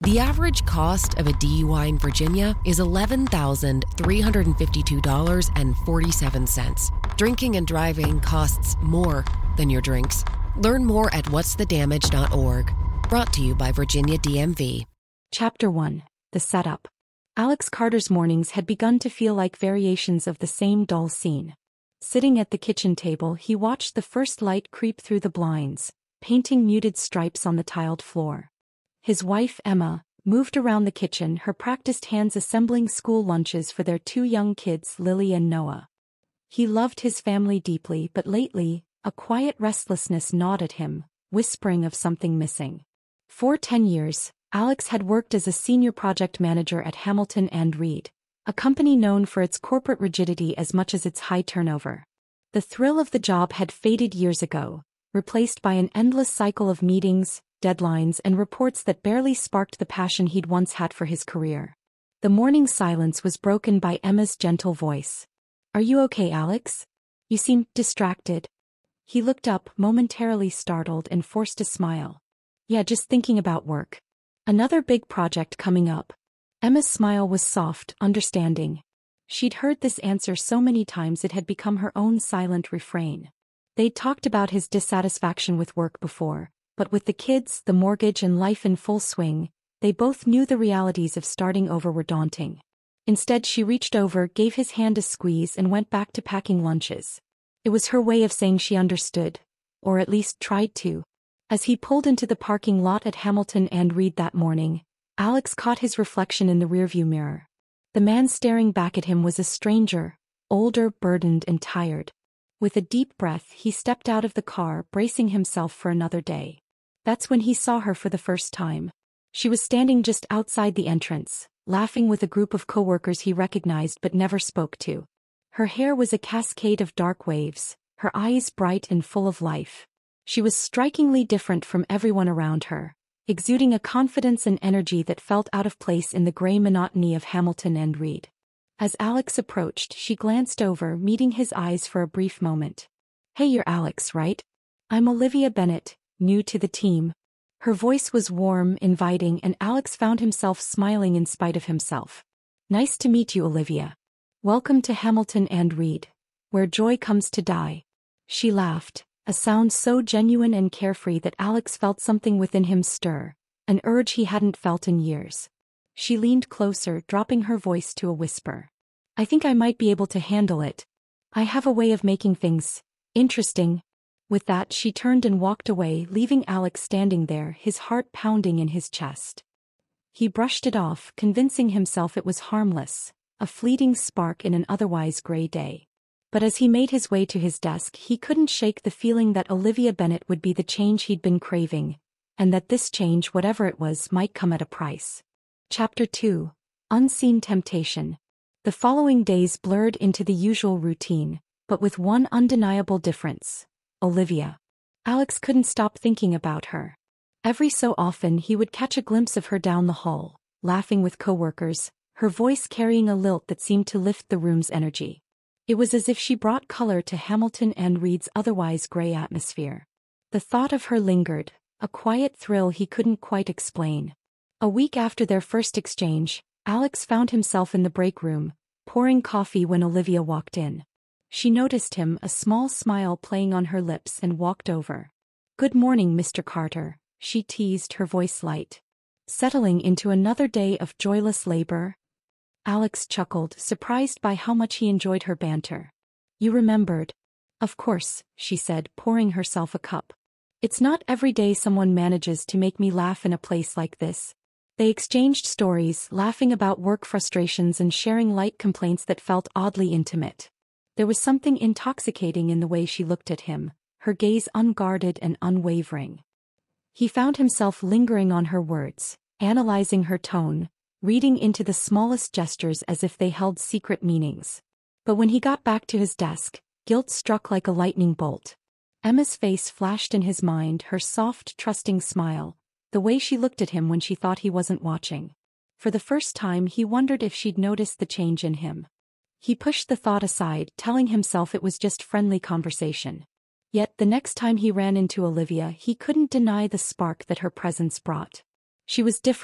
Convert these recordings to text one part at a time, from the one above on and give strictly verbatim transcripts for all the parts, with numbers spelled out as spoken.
The average cost of a D U I in Virginia is eleven thousand three hundred fifty-two dollars and forty-seven cents. Drinking and driving costs more than your drinks. Learn more at whats the damage dot org. Brought to you by Virginia D M V. Chapter one. The Setup. Alex Carter's mornings had begun to feel like variations of the same dull scene. Sitting at the kitchen table, he watched the first light creep through the blinds, painting muted stripes on the tiled floor. His wife, Emma, moved around the kitchen, her practiced hands assembling school lunches for their two young kids, Lily and Noah. He loved his family deeply, but lately, a quiet restlessness gnawed at him, whispering of something missing. For ten years, Alex had worked as a senior project manager at Hamilton and Reed, a company known for its corporate rigidity as much as its high turnover. The thrill of the job had faded years ago, replaced by an endless cycle of meetings, deadlines, and reports that barely sparked the passion he'd once had for his career. The morning silence was broken by Emma's gentle voice. "Are you okay, Alex? You seem distracted." He looked up, momentarily startled and forced a smile. "Yeah, just thinking about work. Another big project coming up." Emma's smile was soft, understanding. She'd heard this answer so many times it had become her own silent refrain. They'd talked about his dissatisfaction with work before, but with the kids, the mortgage, and life in full swing, they both knew the realities of starting over were daunting. Instead, she reached over, gave his hand a squeeze, and went back to packing lunches. It was her way of saying she understood, or at least tried to. As he pulled into the parking lot at Hamilton and Reed that morning, Alex caught his reflection in the rearview mirror. The man staring back at him was a stranger, older, burdened, and tired. With a deep breath, he stepped out of the car, bracing himself for another day. That's when he saw her for the first time. She was standing just outside the entrance, laughing with a group of coworkers he recognized but never spoke to. Her hair was a cascade of dark waves, her eyes bright and full of life. She was strikingly different from everyone around her, exuding a confidence and energy that felt out of place in the gray monotony of Hamilton and Reed. As Alex approached, she glanced over, meeting his eyes for a brief moment. "Hey, you're Alex, right? I'm Olivia Bennett, new to the team." Her voice was warm, inviting, and Alex found himself smiling in spite of himself. "Nice to meet you, Olivia. Welcome to Hamilton and Reed, where joy comes to die." She laughed, a sound so genuine and carefree that Alex felt something within him stir, an urge he hadn't felt in years. She leaned closer, dropping her voice to a whisper. "I think I might be able to handle it. I have a way of making things interesting." With that, she turned and walked away, leaving Alex standing there, his heart pounding in his chest. He brushed it off, convincing himself it was harmless, a fleeting spark in an otherwise gray day. But as he made his way to his desk, he couldn't shake the feeling that Olivia Bennett would be the change he'd been craving, and that this change, whatever it was, might come at a price. Chapter two. Unseen Temptation. The following days blurred into the usual routine, but with one undeniable difference. Olivia. Alex couldn't stop thinking about her. Every so often he would catch a glimpse of her down the hall, laughing with coworkers, her voice carrying a lilt that seemed to lift the room's energy. It was as if she brought color to Hamilton and Reed's otherwise gray atmosphere. The thought of her lingered, a quiet thrill he couldn't quite explain. A week after their first exchange, Alex found himself in the break room, pouring coffee when Olivia walked in. She noticed him, a small smile playing on her lips, and walked over. "Good morning, Mister Carter," she teased, her voice light. "Settling into another day of joyless labor?" Alex chuckled, surprised by how much he enjoyed her banter. "You remembered." "Of course," she said, pouring herself a cup. "It's not every day someone manages to make me laugh in a place like this." They exchanged stories, laughing about work frustrations and sharing light complaints that felt oddly intimate. There was something intoxicating in the way she looked at him, her gaze unguarded and unwavering. He found himself lingering on her words, analyzing her tone, reading into the smallest gestures as if they held secret meanings. But when he got back to his desk, guilt struck like a lightning bolt. Emma's face flashed in his mind, her soft, trusting smile, the way she looked at him when she thought he wasn't watching. For the first time he wondered if she'd noticed the change in him. He pushed the thought aside, telling himself it was just friendly conversation. Yet the next time he ran into Olivia, he couldn't deny the spark that her presence brought. She was different,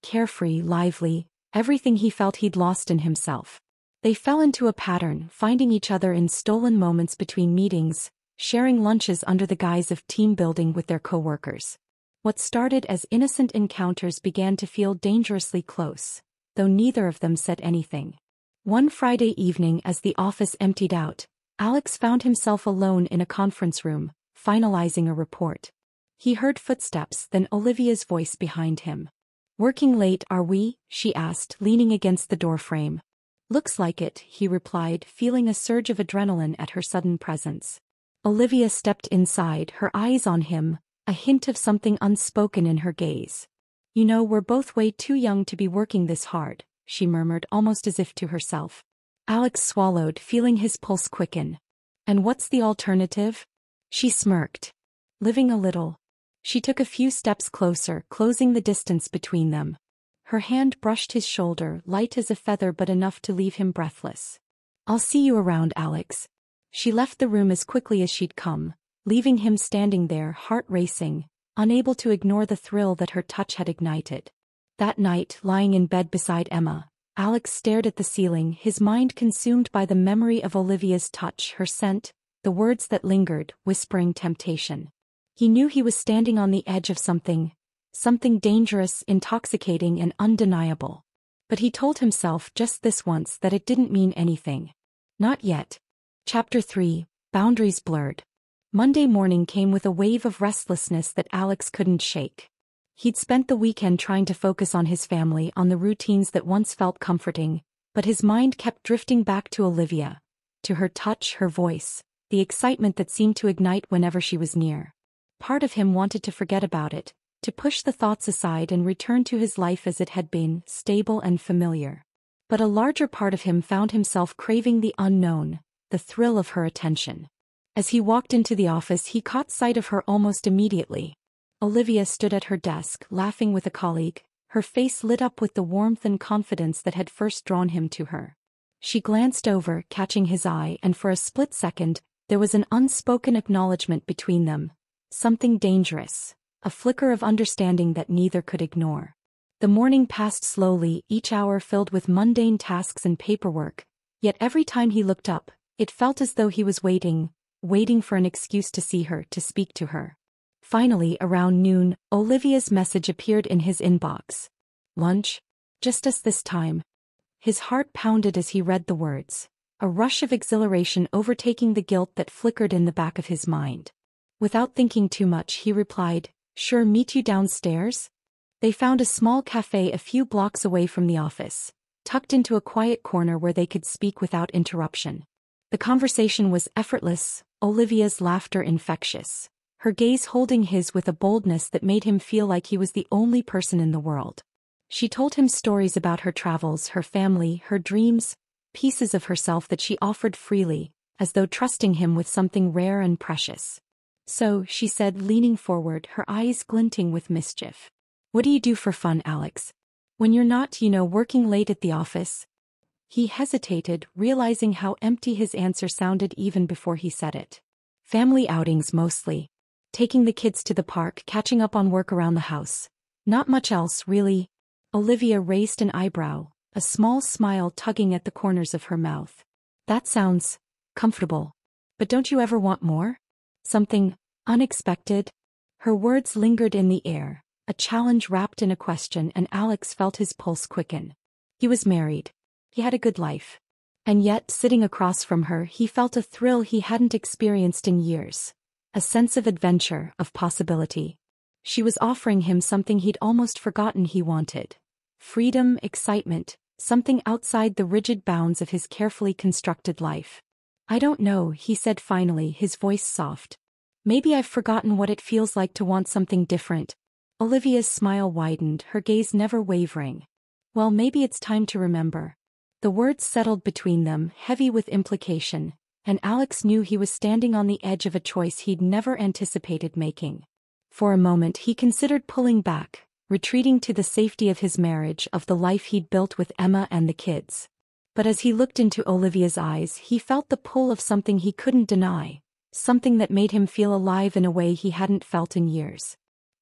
carefree, lively, everything he felt he'd lost in himself. They fell into a pattern, finding each other in stolen moments between meetings, sharing lunches under the guise of team building with their coworkers. What started as innocent encounters began to feel dangerously close, though neither of them said anything. One Friday evening as the office emptied out, Alex found himself alone in a conference room, finalizing a report. He heard footsteps, then Olivia's voice behind him. "Working late, are we?" she asked, leaning against the doorframe. "Looks like it," he replied, feeling a surge of adrenaline at her sudden presence. Olivia stepped inside, her eyes on him, a hint of something unspoken in her gaze. "You know, we're both way too young to be working this hard," she murmured, almost as if to herself. Alex swallowed, feeling his pulse quicken. "And what's the alternative?" She smirked. "Living a little." She took a few steps closer, closing the distance between them. Her hand brushed his shoulder, light as a feather but enough to leave him breathless. "I'll see you around, Alex." She left the room as quickly as she'd come, leaving him standing there, heart racing, unable to ignore the thrill that her touch had ignited. That night, lying in bed beside Emma, Alex stared at the ceiling, his mind consumed by the memory of Olivia's touch, her scent, the words that lingered, whispering temptation. He knew he was standing on the edge of something, something dangerous, intoxicating, and undeniable. But he told himself just this once that it didn't mean anything. Not yet. Chapter three, Boundaries Blurred. Monday morning came with a wave of restlessness that Alex couldn't shake. He'd spent the weekend trying to focus on his family, on the routines that once felt comforting, but his mind kept drifting back to Olivia, to her touch, her voice, the excitement that seemed to ignite whenever she was near. Part of him wanted to forget about it, to push the thoughts aside and return to his life as it had been, stable and familiar. But a larger part of him found himself craving the unknown, the thrill of her attention. As he walked into the office, he caught sight of her almost immediately. Olivia stood at her desk, laughing with a colleague, her face lit up with the warmth and confidence that had first drawn him to her. She glanced over, catching his eye, and for a split second, there was an unspoken acknowledgement between them. Something dangerous, a flicker of understanding that neither could ignore. The morning passed slowly, each hour filled with mundane tasks and paperwork, yet every time he looked up, it felt as though he was waiting, waiting for an excuse to see her, to speak to her. Finally, around noon, Olivia's message appeared in his inbox. "Lunch? Just us this time." His heart pounded as he read the words, a rush of exhilaration overtaking the guilt that flickered in the back of his mind. Without thinking too much, he replied, "Sure, meet you downstairs?" They found a small cafe a few blocks away from the office, tucked into a quiet corner where they could speak without interruption. The conversation was effortless, Olivia's laughter infectious, her gaze holding his with a boldness that made him feel like he was the only person in the world. She told him stories about her travels, her family, her dreams, pieces of herself that she offered freely, as though trusting him with something rare and precious. "So," she said, leaning forward, her eyes glinting with mischief. "What do you do for fun, Alex? When you're not, you know, working late at the office?" He hesitated, realizing how empty his answer sounded even before he said it. "Family outings mostly. Taking the kids to the park, catching up on work around the house. Not much else, really." Olivia raised an eyebrow, a small smile tugging at the corners of her mouth. "That sounds comfortable. But don't you ever want more? Something unexpected?" Her words lingered in the air, a challenge wrapped in a question, and Alex felt his pulse quicken. He was married. He had a good life. And yet, sitting across from her, he felt a thrill he hadn't experienced in years. A sense of adventure, of possibility. She was offering him something he'd almost forgotten he wanted. Freedom, excitement, something outside the rigid bounds of his carefully constructed life. "I don't know," he said finally, his voice soft. "Maybe I've forgotten what it feels like to want something different." Olivia's smile widened, her gaze never wavering. "Well, maybe it's time to remember." The words settled between them, heavy with implication, and Alex knew he was standing on the edge of a choice he'd never anticipated making. For a moment he considered pulling back, retreating to the safety of his marriage, of the life he'd built with Emma and the kids. But as he looked into Olivia's eyes, he felt the pull of something he couldn't deny, something that made him feel alive in a way he hadn't felt in years.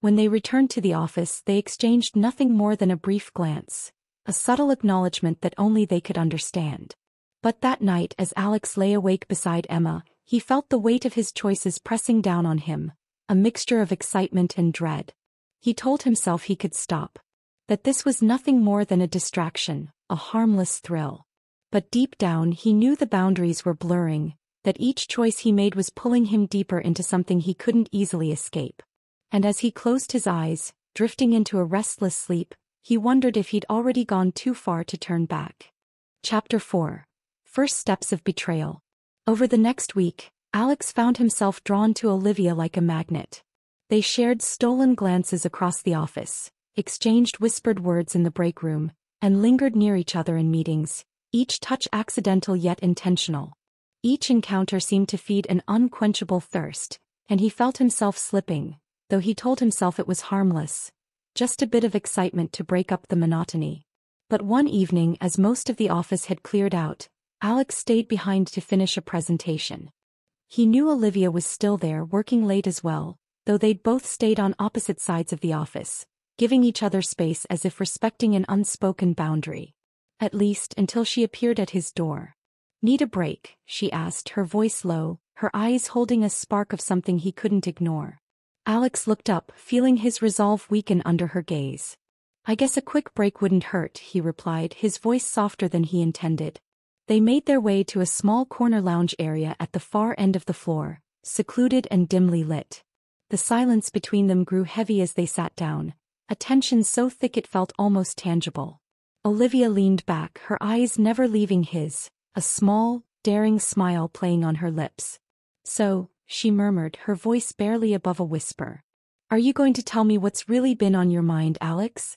When they returned to the office, they exchanged nothing more than a brief glance, a subtle acknowledgement that only they could understand. But that night, as Alex lay awake beside Emma, he felt the weight of his choices pressing down on him, a mixture of excitement and dread. He told himself he could stop, that this was nothing more than a distraction, a harmless thrill. But deep down he knew the boundaries were blurring, that each choice he made was pulling him deeper into something he couldn't easily escape. And as he closed his eyes, drifting into a restless sleep, he wondered if he'd already gone too far to turn back. Chapter four. First Steps of Betrayal. Over the next week, Alex found himself drawn to Olivia like a magnet. They shared stolen glances across the office, exchanged whispered words in the break room, and lingered near each other in meetings, each touch accidental yet intentional. Each encounter seemed to feed an unquenchable thirst, and he felt himself slipping, though he told himself it was harmless, just a bit of excitement to break up the monotony. But one evening, as most of the office had cleared out, Alex stayed behind to finish a presentation. He knew Olivia was still there, working late as well, though they'd both stayed on opposite sides of the office, giving each other space as if respecting an unspoken boundary. At least until she appeared at his door. "Need a break?" she asked, her voice low, her eyes holding a spark of something he couldn't ignore. Alex looked up, feeling his resolve weaken under her gaze. "I guess a quick break wouldn't hurt," he replied, his voice softer than he intended. They made their way to a small corner lounge area at the far end of the floor, secluded and dimly lit. The silence between them grew heavy as they sat down, a tension so thick it felt almost tangible. Olivia leaned back, her eyes never leaving his, a small, daring smile playing on her lips. "So," she murmured, her voice barely above a whisper. "Are you going to tell me what's really been on your mind, Alex?"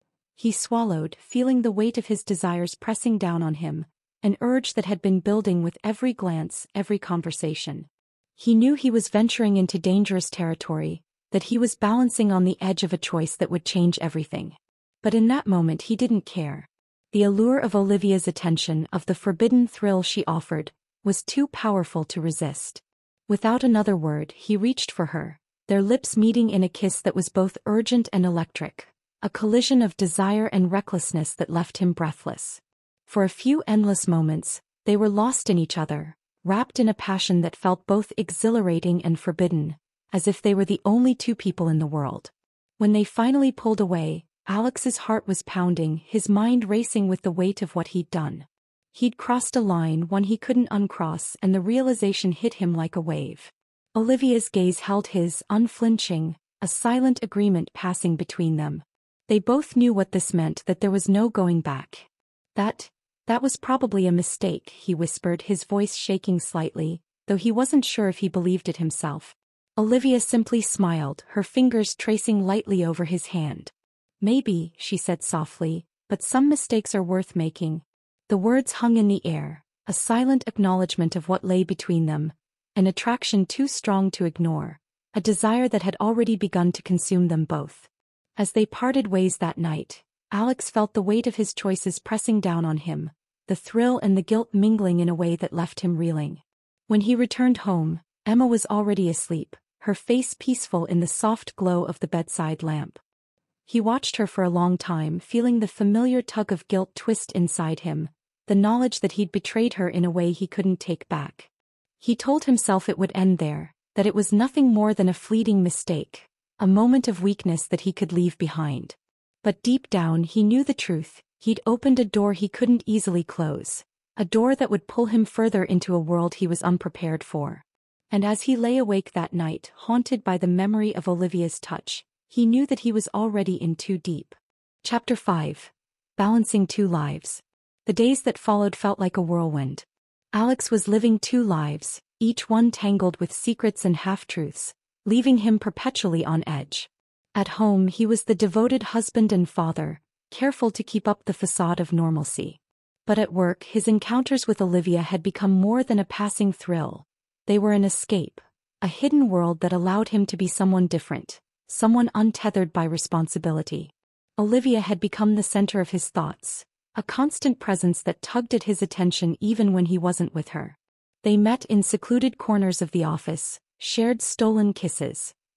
He swallowed, feeling the weight of his desires pressing down on him, an urge that had been building with every glance, every conversation. He knew he was venturing into dangerous territory, that he was balancing on the edge of a choice that would change everything. But in that moment he didn't care. The allure of Olivia's attention, of the forbidden thrill she offered, was too powerful to resist. Without another word, he reached for her, their lips meeting in a kiss that was both urgent and electric, a collision of desire and recklessness that left him breathless. For a few endless moments, they were lost in each other, wrapped in a passion that felt both exhilarating and forbidden, as if they were the only two people in the world. When they finally pulled away, Alex's heart was pounding, his mind racing with the weight of what he'd done. He'd crossed a line, one he couldn't uncross, and the realization hit him like a wave. Olivia's gaze held his, unflinching, a silent agreement passing between them. They both knew what this meant, that there was no going back. That, that was probably a mistake, he whispered, his voice shaking slightly, though he wasn't sure if he believed it himself. Olivia simply smiled, her fingers tracing lightly over his hand. "Maybe," she said softly, "but some mistakes are worth making." The words hung in the air, a silent acknowledgement of what lay between them, an attraction too strong to ignore, a desire that had already begun to consume them both. As they parted ways that night, Alex felt the weight of his choices pressing down on him, the thrill and the guilt mingling in a way that left him reeling. When he returned home, Emma was already asleep, her face peaceful in the soft glow of the bedside lamp. He watched her for a long time, feeling the familiar tug of guilt twist inside him, the knowledge that he'd betrayed her in a way he couldn't take back. He told himself it would end there, that it was nothing more than a fleeting mistake, a moment of weakness that he could leave behind. But deep down he knew the truth, he'd opened a door he couldn't easily close, a door that would pull him further into a world he was unprepared for. And as he lay awake that night, haunted by the memory of Olivia's touch, he knew that he was already in too deep. Chapter five. Balancing Two Lives. The days that followed felt like a whirlwind. Alex was living two lives, each one tangled with secrets and half-truths, leaving him perpetually on edge. At home he was the devoted husband and father, careful to keep up the facade of normalcy. But at work his encounters with Olivia had become more than a passing thrill. They were an escape, a hidden world that allowed him to be someone different, someone untethered by responsibility. Olivia had become the center of his thoughts, a constant presence that tugged at his attention even when he wasn't with her. They met in secluded corners of the office, shared stolen kisses,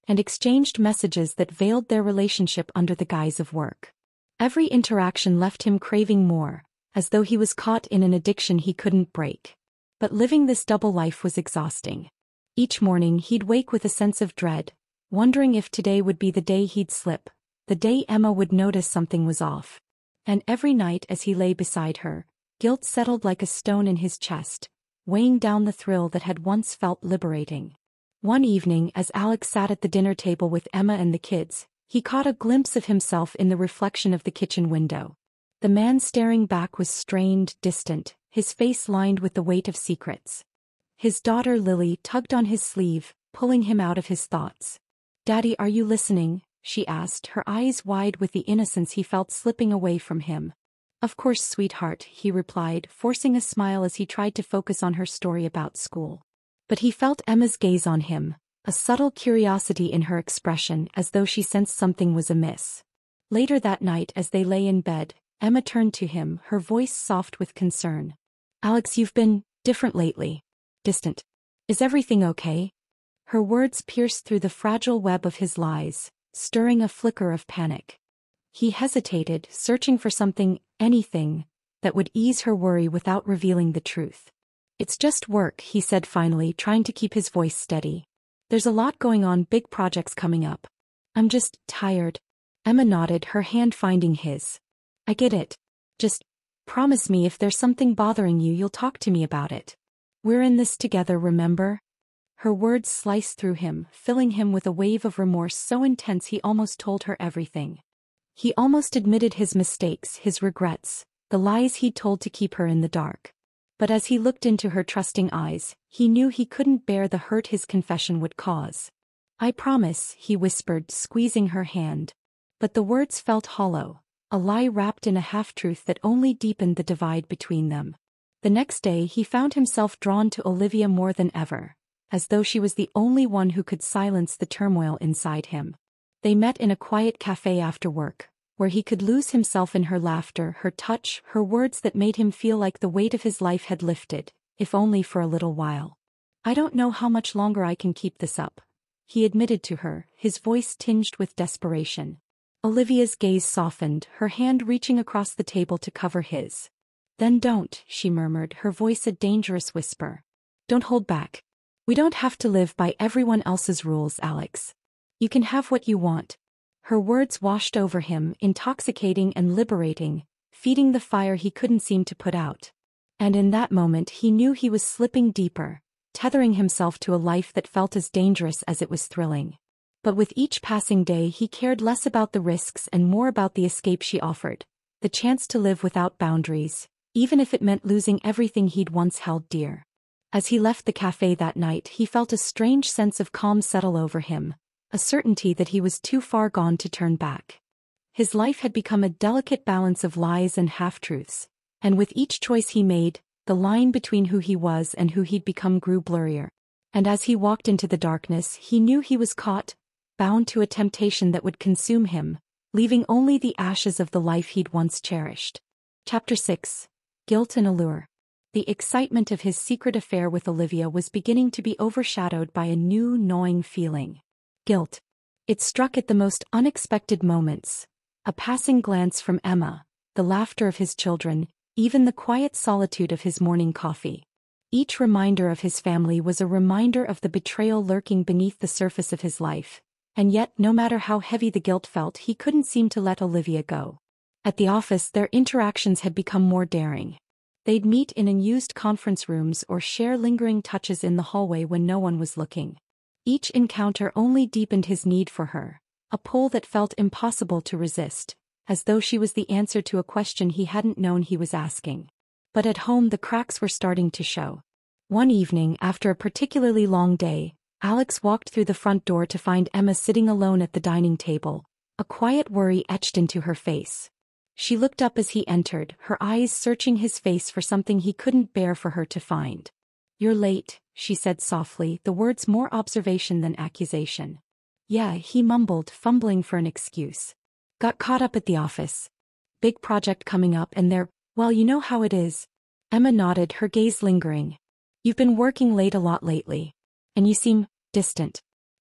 and exchanged messages that veiled their relationship under the guise of work. Every interaction left him craving more, as though he was caught in an addiction he couldn't break. But living this double life was exhausting. Each morning he'd wake with a sense of dread, wondering if today would be the day he'd slip, the day Emma would notice something was off. And every night as he lay beside her, guilt settled like a stone in his chest, weighing down the thrill that had once felt liberating. One evening as Alex sat at the dinner table with Emma and the kids, he caught a glimpse of himself in the reflection of the kitchen window. The man staring back was strained, distant, his face lined with the weight of secrets. His daughter Lily tugged on his sleeve, pulling him out of his thoughts. "Daddy, are you listening?" she asked, her eyes wide with the innocence he felt slipping away from him. "Of course, sweetheart," he replied, forcing a smile as he tried to focus on her story about school. But he felt Emma's gaze on him, a subtle curiosity in her expression as though she sensed something was amiss. Later that night as they lay in bed, Emma turned to him, her voice soft with concern. "Alex, you've been different lately. Distant. Is everything okay?" Her words pierced through the fragile web of his lies, stirring a flicker of panic. He hesitated, searching for something, anything, that would ease her worry without revealing the truth. "It's just work," he said finally, trying to keep his voice steady. "There's a lot going on, big projects coming up. I'm just tired." Emma nodded, her hand finding his. "I get it. Just promise me if there's something bothering you, you'll talk to me about it. We're in this together, remember?" Her words sliced through him, filling him with a wave of remorse so intense he almost told her everything. He almost admitted his mistakes, his regrets, the lies he'd told to keep her in the dark. But as he looked into her trusting eyes, he knew he couldn't bear the hurt his confession would cause. "I promise," he whispered, squeezing her hand. But the words felt hollow, a lie wrapped in a half-truth that only deepened the divide between them. The next day he found himself drawn to Olivia more than ever, as though she was the only one who could silence the turmoil inside him. They met in a quiet cafe after work, where he could lose himself in her laughter, her touch, her words that made him feel like the weight of his life had lifted, if only for a little while. "I don't know how much longer I can keep this up," he admitted to her, his voice tinged with desperation. Olivia's gaze softened, her hand reaching across the table to cover his. "Then don't," she murmured, her voice a dangerous whisper. "Don't hold back. We don't have to live by everyone else's rules, Alex. You can have what you want." Her words washed over him, intoxicating and liberating, feeding the fire he couldn't seem to put out. And in that moment he knew he was slipping deeper, tethering himself to a life that felt as dangerous as it was thrilling. But with each passing day he cared less about the risks and more about the escape she offered, the chance to live without boundaries, even if it meant losing everything he'd once held dear. As he left the cafe that night he felt a strange sense of calm settle over him, a certainty that he was too far gone to turn back. His life had become a delicate balance of lies and half-truths, and with each choice he made, the line between who he was and who he'd become grew blurrier. And as he walked into the darkness he knew he was caught, bound to a temptation that would consume him, leaving only the ashes of the life he'd once cherished. Chapter six. Guilt and Allure. The excitement of his secret affair with Olivia was beginning to be overshadowed by a new, gnawing feeling. Guilt. It struck at the most unexpected moments. A passing glance from Emma, the laughter of his children, even the quiet solitude of his morning coffee. Each reminder of his family was a reminder of the betrayal lurking beneath the surface of his life, and yet no matter how heavy the guilt felt he couldn't seem to let Olivia go. At the office their interactions had become more daring. They'd meet in unused conference rooms or share lingering touches in the hallway when no one was looking. Each encounter only deepened his need for her, a pull that felt impossible to resist, as though she was the answer to a question he hadn't known he was asking. But at home the cracks were starting to show. One evening, after a particularly long day, Alex walked through the front door to find Emma sitting alone at the dining table, a quiet worry etched into her face. She looked up as he entered, her eyes searching his face for something he couldn't bear for her to find. "You're late," she said softly, the words more observation than accusation. "Yeah," he mumbled, fumbling for an excuse. "Got caught up at the office. Big project coming up and they're, well, you know how it is." Emma nodded, her gaze lingering. "You've been working late a lot lately. And you seem distant."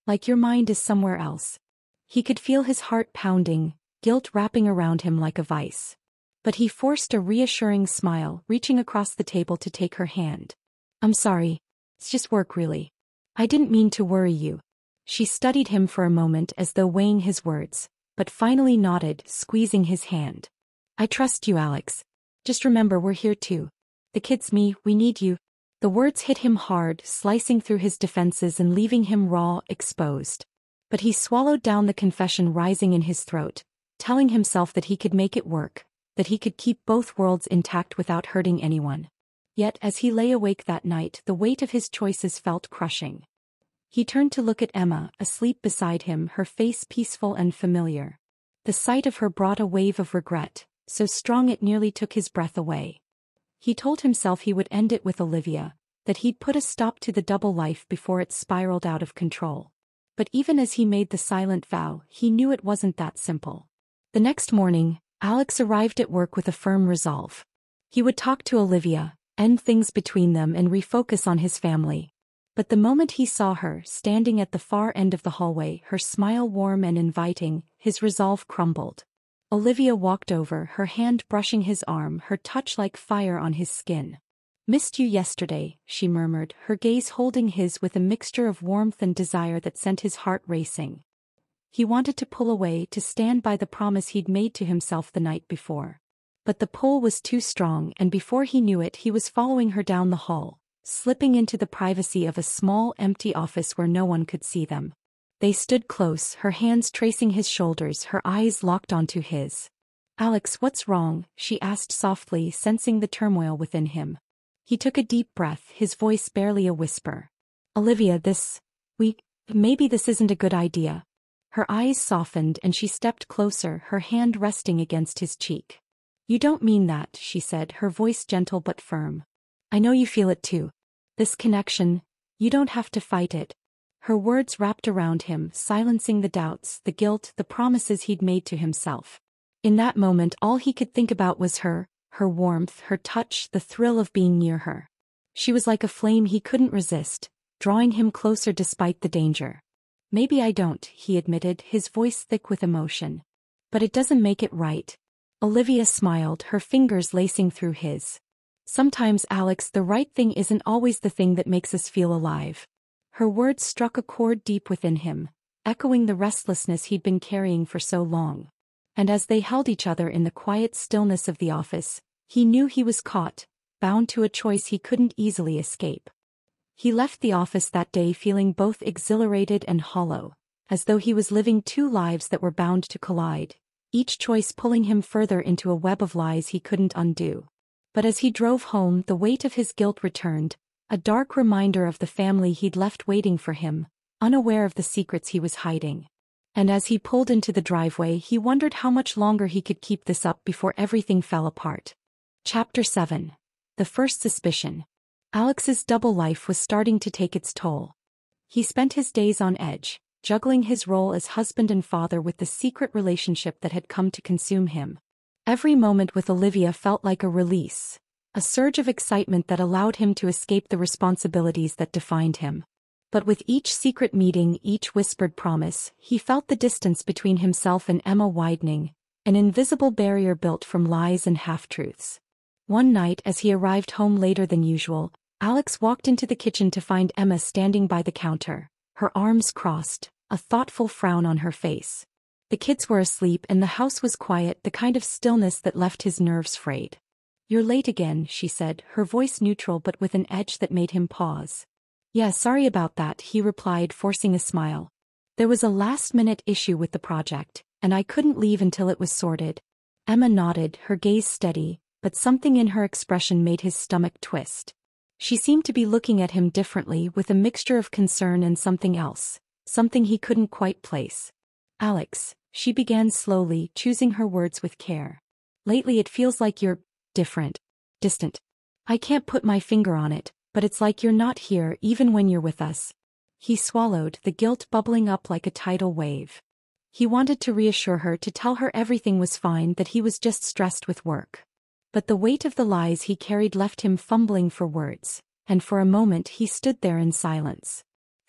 Like your mind is somewhere else. He could feel his heart pounding, guilt wrapping around him like a vice. But he forced a reassuring smile, reaching across the table to take her hand. I'm sorry. It's just work really. I didn't mean to worry you. She studied him for a moment as though weighing his words, but finally nodded, squeezing his hand. I trust you, Alex. Just remember we're here too. The kids, me, we need you. The words hit him hard, slicing through his defenses and leaving him raw, exposed. But he swallowed down the confession rising in his throat, telling himself that he could make it work, that he could keep both worlds intact without hurting anyone. Yet as he lay awake that night, the weight of his choices felt crushing. He turned to look at Emma, asleep beside him, her face peaceful and familiar. The sight of her brought a wave of regret, so strong it nearly took his breath away. He told himself he would end it with Olivia, that he'd put a stop to the double life before it spiraled out of control. But even as he made the silent vow, he knew it wasn't that simple. The next morning, Alex arrived at work with a firm resolve. He would talk to Olivia, end things between them and refocus on his family. But the moment he saw her, standing at the far end of the hallway, her smile warm and inviting, his resolve crumbled. Olivia walked over, her hand brushing his arm, her touch like fire on his skin. Missed you yesterday, she murmured, her gaze holding his with a mixture of warmth and desire that sent his heart racing. He wanted to pull away, to stand by the promise he'd made to himself the night before. But the pull was too strong, and before he knew it, he was following her down the hall, slipping into the privacy of a small, empty office where no one could see them. They stood close, her hands tracing his shoulders, her eyes locked onto his. Alex, what's wrong? She asked softly, sensing the turmoil within him. He took a deep breath, his voice barely a whisper. Olivia, this... we... maybe this isn't a good idea. Her eyes softened and she stepped closer, her hand resting against his cheek. You don't mean that, she said, her voice gentle but firm. I know you feel it too. This connection, you don't have to fight it. Her words wrapped around him, silencing the doubts, the guilt, the promises he'd made to himself. In that moment, all he could think about was her, her warmth, her touch, the thrill of being near her. She was like a flame he couldn't resist, drawing him closer despite the danger. Maybe I don't, he admitted, his voice thick with emotion. But it doesn't make it right. Olivia smiled, her fingers lacing through his. Sometimes, Alex, the right thing isn't always the thing that makes us feel alive. Her words struck a chord deep within him, echoing the restlessness he'd been carrying for so long. And as they held each other in the quiet stillness of the office, he knew he was caught, bound to a choice he couldn't easily escape. He left the office that day feeling both exhilarated and hollow, as though he was living two lives that were bound to collide, each choice pulling him further into a web of lies he couldn't undo. But as he drove home, the weight of his guilt returned, a dark reminder of the family he'd left waiting for him, unaware of the secrets he was hiding. And as he pulled into the driveway, he wondered how much longer he could keep this up before everything fell apart. Chapter seven. The First Suspicion. Alex's double life was starting to take its toll. He spent his days on edge, juggling his role as husband and father with the secret relationship that had come to consume him. Every moment with Olivia felt like a release, a surge of excitement that allowed him to escape the responsibilities that defined him. But with each secret meeting, each whispered promise, he felt the distance between himself and Emma widening, an invisible barrier built from lies and half-truths. One night, as he arrived home later than usual, Alex walked into the kitchen to find Emma standing by the counter, her arms crossed, a thoughtful frown on her face. The kids were asleep and the house was quiet, the kind of stillness that left his nerves frayed. You're late again, she said, her voice neutral but with an edge that made him pause. Yeah, sorry about that, he replied, forcing a smile. There was a last-minute issue with the project, and I couldn't leave until it was sorted. Emma nodded, her gaze steady, but something in her expression made his stomach twist. She seemed to be looking at him differently, with a mixture of concern and something else, something he couldn't quite place. Alex, she began slowly, choosing her words with care. Lately it feels like you're different, distant. I can't put my finger on it, but it's like you're not here even when you're with us. He swallowed, the guilt bubbling up like a tidal wave. He wanted to reassure her, to tell her everything was fine, that he was just stressed with work. But the weight of the lies he carried left him fumbling for words, and for a moment he stood there in silence.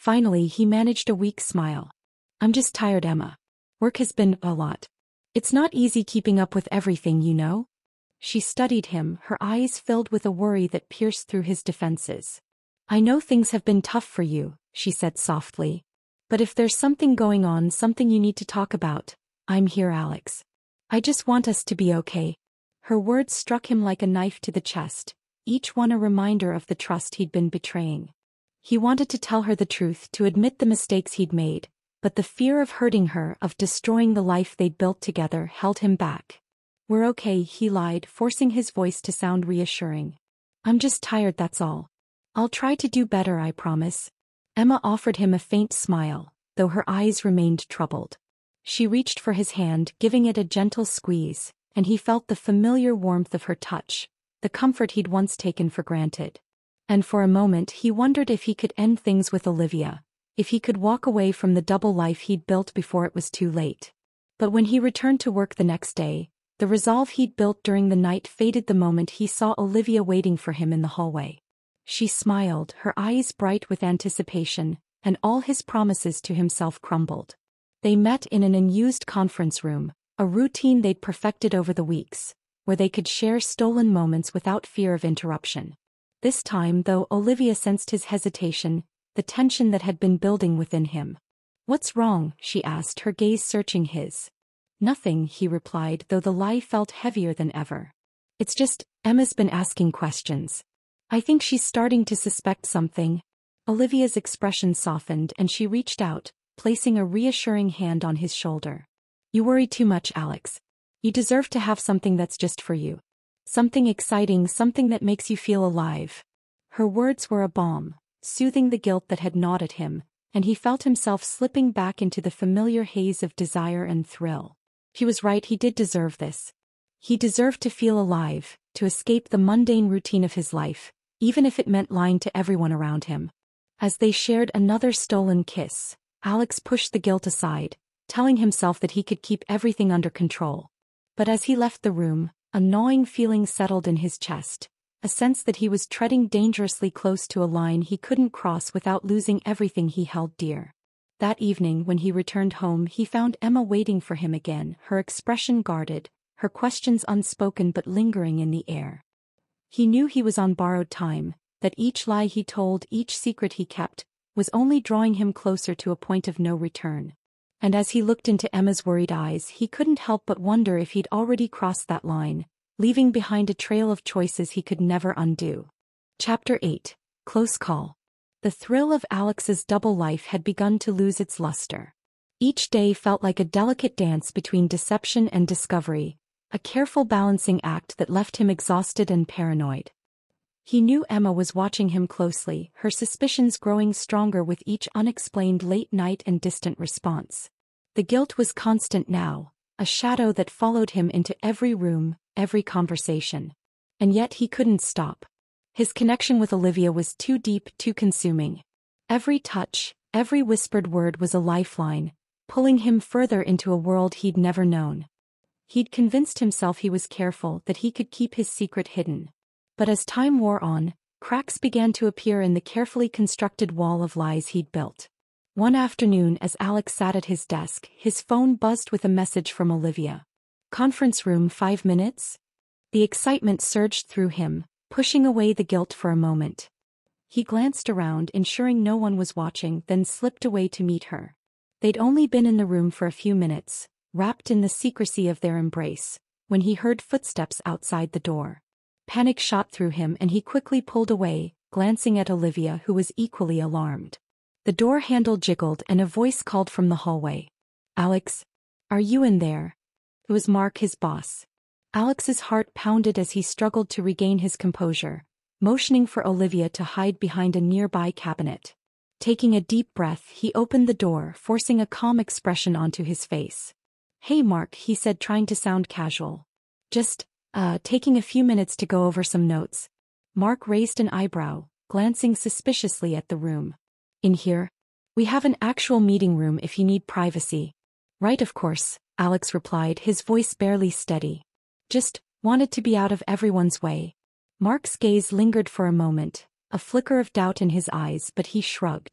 Finally, he managed a weak smile. I'm just tired, Emma. Work has been a lot. It's not easy keeping up with everything, you know? She studied him, her eyes filled with a worry that pierced through his defenses. I know things have been tough for you, she said softly. But if there's something going on, something you need to talk about, I'm here, Alex. I just want us to be okay. Her words struck him like a knife to the chest, each one a reminder of the trust he'd been betraying. He wanted to tell her the truth, to admit the mistakes he'd made, but the fear of hurting her, of destroying the life they'd built together, held him back. We're okay, he lied, forcing his voice to sound reassuring. I'm just tired, that's all. I'll try to do better, I promise. Emma offered him a faint smile, though her eyes remained troubled. She reached for his hand, giving it a gentle squeeze, and he felt the familiar warmth of her touch, the comfort he'd once taken for granted. And for a moment he wondered if he could end things with Olivia, if he could walk away from the double life he'd built before it was too late. But when he returned to work the next day, the resolve he'd built during the night faded the moment he saw Olivia waiting for him in the hallway. She smiled, her eyes bright with anticipation, and all his promises to himself crumbled. They met in an unused conference room, a routine they'd perfected over the weeks, where they could share stolen moments without fear of interruption. This time, though, Olivia sensed his hesitation, the tension that had been building within him. What's wrong? She asked, her gaze searching his. Nothing, he replied, though the lie felt heavier than ever. It's just, Emma's been asking questions. I think she's starting to suspect something. Olivia's expression softened and she reached out, placing a reassuring hand on his shoulder. You worry too much, Alex. You deserve to have something that's just for you. Something exciting, something that makes you feel alive. Her words were a balm, soothing the guilt that had gnawed at him, and he felt himself slipping back into the familiar haze of desire and thrill. He was right, he did deserve this. He deserved to feel alive, to escape the mundane routine of his life, even if it meant lying to everyone around him. As they shared another stolen kiss, Alex pushed the guilt aside, telling himself that he could keep everything under control. But as he left the room, a gnawing feeling settled in his chest, a sense that he was treading dangerously close to a line he couldn't cross without losing everything he held dear. That evening, when he returned home, he found Emma waiting for him again, her expression guarded, her questions unspoken but lingering in the air. He knew he was on borrowed time, that each lie he told, each secret he kept, was only drawing him closer to a point of no return. And as he looked into Emma's worried eyes, he couldn't help but wonder if he'd already crossed that line, leaving behind a trail of choices he could never undo. Chapter eight. Close Call. The thrill of Alex's double life had begun to lose its luster. Each day felt like a delicate dance between deception and discovery, a careful balancing act that left him exhausted and paranoid. He knew Emma was watching him closely, her suspicions growing stronger with each unexplained late-night and distant response. The guilt was constant now, a shadow that followed him into every room, every conversation. And yet he couldn't stop. His connection with Olivia was too deep, too consuming. Every touch, every whispered word was a lifeline, pulling him further into a world he'd never known. He'd convinced himself he was careful, that he could keep his secret hidden. But as time wore on, cracks began to appear in the carefully constructed wall of lies he'd built. One afternoon, as Alex sat at his desk, his phone buzzed with a message from Olivia. Conference room, five minutes? The excitement surged through him, pushing away the guilt for a moment. He glanced around, ensuring no one was watching, then slipped away to meet her. They'd only been in the room for a few minutes, wrapped in the secrecy of their embrace, when he heard footsteps outside the door. Panic shot through him and he quickly pulled away, glancing at Olivia, who was equally alarmed. The door handle jiggled and a voice called from the hallway. Alex? Are you in there? It was Mark, his boss. Alex's heart pounded as he struggled to regain his composure, motioning for Olivia to hide behind a nearby cabinet. Taking a deep breath, he opened the door, forcing a calm expression onto his face. Hey Mark, he said, trying to sound casual. Just, uh, taking a few minutes to go over some notes. Mark raised an eyebrow, glancing suspiciously at the room. In here? We have an actual meeting room if you need privacy. Right, of course, Alex replied, his voice barely steady. Just wanted to be out of everyone's way. Mark's gaze lingered for a moment, a flicker of doubt in his eyes, but he shrugged.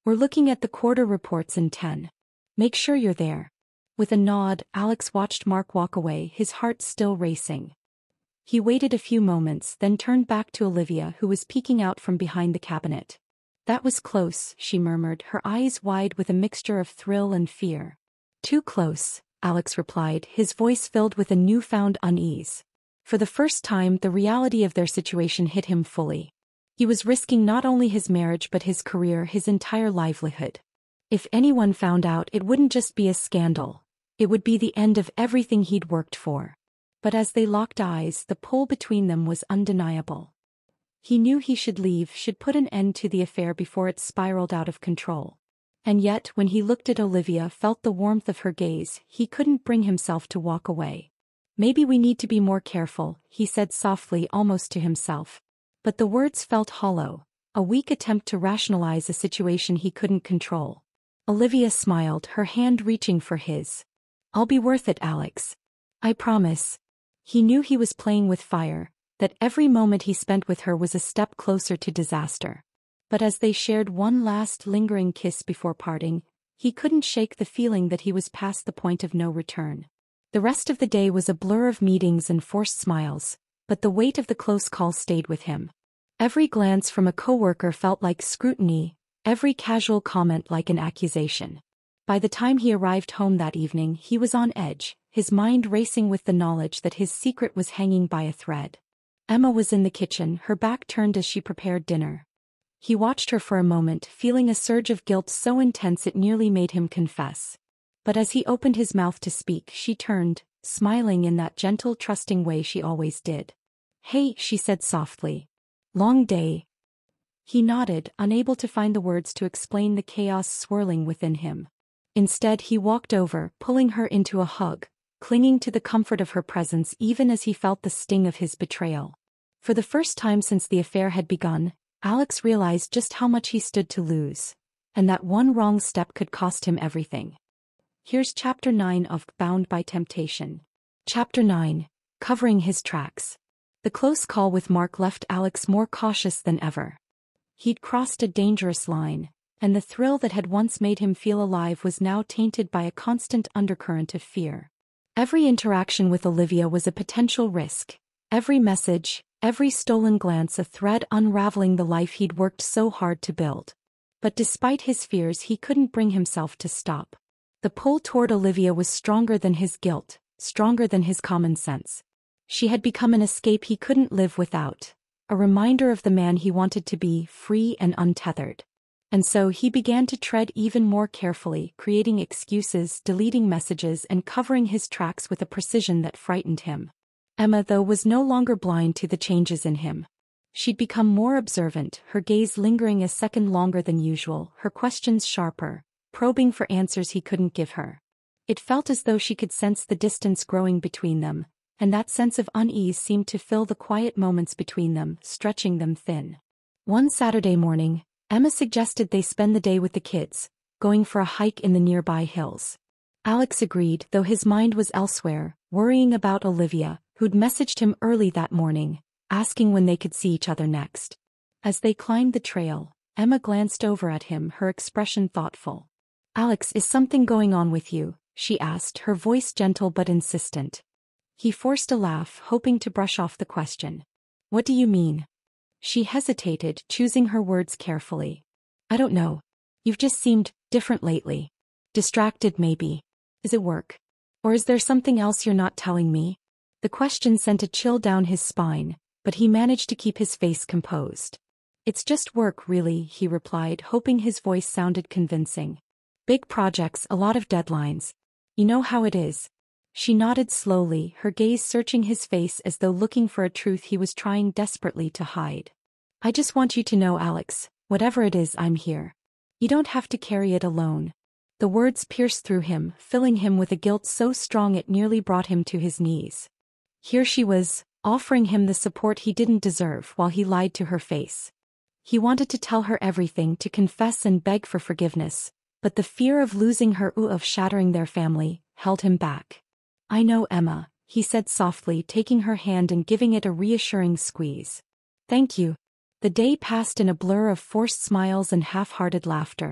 We're looking at the quarter reports in ten. Make sure you're there. With a nod, Alex watched Mark walk away, his heart still racing. He waited a few moments, then turned back to Olivia, who was peeking out from behind the cabinet. That was close, she murmured, her eyes wide with a mixture of thrill and fear. Too close, Alex replied, his voice filled with a newfound unease. For the first time, the reality of their situation hit him fully. He was risking not only his marriage but his career, his entire livelihood. If anyone found out, it wouldn't just be a scandal. It would be the end of everything he'd worked for. But as they locked eyes, the pull between them was undeniable. He knew he should leave, should put an end to the affair before it spiraled out of control. And yet, when he looked at Olivia, felt the warmth of her gaze, he couldn't bring himself to walk away. Maybe we need to be more careful, he said softly, almost to himself. But the words felt hollow, a weak attempt to rationalize a situation he couldn't control. Olivia smiled, her hand reaching for his. I'll be worth it, Alex. I promise. He knew he was playing with fire, that every moment he spent with her was a step closer to disaster. But as they shared one last lingering kiss before parting, he couldn't shake the feeling that he was past the point of no return. The rest of the day was a blur of meetings and forced smiles, but the weight of the close call stayed with him. Every glance from a coworker felt like scrutiny, every casual comment like an accusation. By the time he arrived home that evening, he was on edge, his mind racing with the knowledge that his secret was hanging by a thread. Emma was in the kitchen, her back turned as she prepared dinner. He watched her for a moment, feeling a surge of guilt so intense it nearly made him confess. But as he opened his mouth to speak, she turned, smiling in that gentle, trusting way she always did. Hey, she said softly. Long day. He nodded, unable to find the words to explain the chaos swirling within him. Instead, he walked over, pulling her into a hug, clinging to the comfort of her presence even as he felt the sting of his betrayal. For the first time since the affair had begun, Alex realized just how much he stood to lose, and that one wrong step could cost him everything. Here's Chapter nine of Bound by Temptation. Chapter nine. Covering his tracks. The close call with Mark left Alex more cautious than ever. He'd crossed a dangerous line, and the thrill that had once made him feel alive was now tainted by a constant undercurrent of fear. Every interaction with Olivia was a potential risk, every message, every stolen glance a thread unraveling the life he'd worked so hard to build. But despite his fears, he couldn't bring himself to stop. The pull toward Olivia was stronger than his guilt, stronger than his common sense. She had become an escape he couldn't live without, a reminder of the man he wanted to be, free and untethered. And so he began to tread even more carefully, creating excuses, deleting messages, and covering his tracks with a precision that frightened him. Emma, though, was no longer blind to the changes in him. She'd become more observant, her gaze lingering a second longer than usual, her questions sharper, probing for answers he couldn't give her. It felt as though she could sense the distance growing between them, and that sense of unease seemed to fill the quiet moments between them, stretching them thin. One Saturday morning, Emma suggested they spend the day with the kids, going for a hike in the nearby hills. Alex agreed, though his mind was elsewhere, worrying about Olivia, who'd messaged him early that morning, asking when they could see each other next. As they climbed the trail, Emma glanced over at him, her expression thoughtful. Alex, is something going on with you? She asked, her voice gentle but insistent. He forced a laugh, hoping to brush off the question. What do you mean? She hesitated, choosing her words carefully. I don't know. You've just seemed different lately. Distracted, maybe. Is it work? Or is there something else you're not telling me? The question sent a chill down his spine, but he managed to keep his face composed. It's just work, really, he replied, hoping his voice sounded convincing. Big projects, a lot of deadlines. You know how it is. She nodded slowly, her gaze searching his face as though looking for a truth he was trying desperately to hide. I just want you to know, Alex, whatever it is, I'm here. You don't have to carry it alone. The words pierced through him, filling him with a guilt so strong it nearly brought him to his knees. Here she was, offering him the support he didn't deserve while he lied to her face. He wanted to tell her everything, to confess and beg for forgiveness, but the fear of losing her, or of shattering their family, held him back. I know, Emma, he said softly, taking her hand and giving it a reassuring squeeze. Thank you. The day passed in a blur of forced smiles and half-hearted laughter,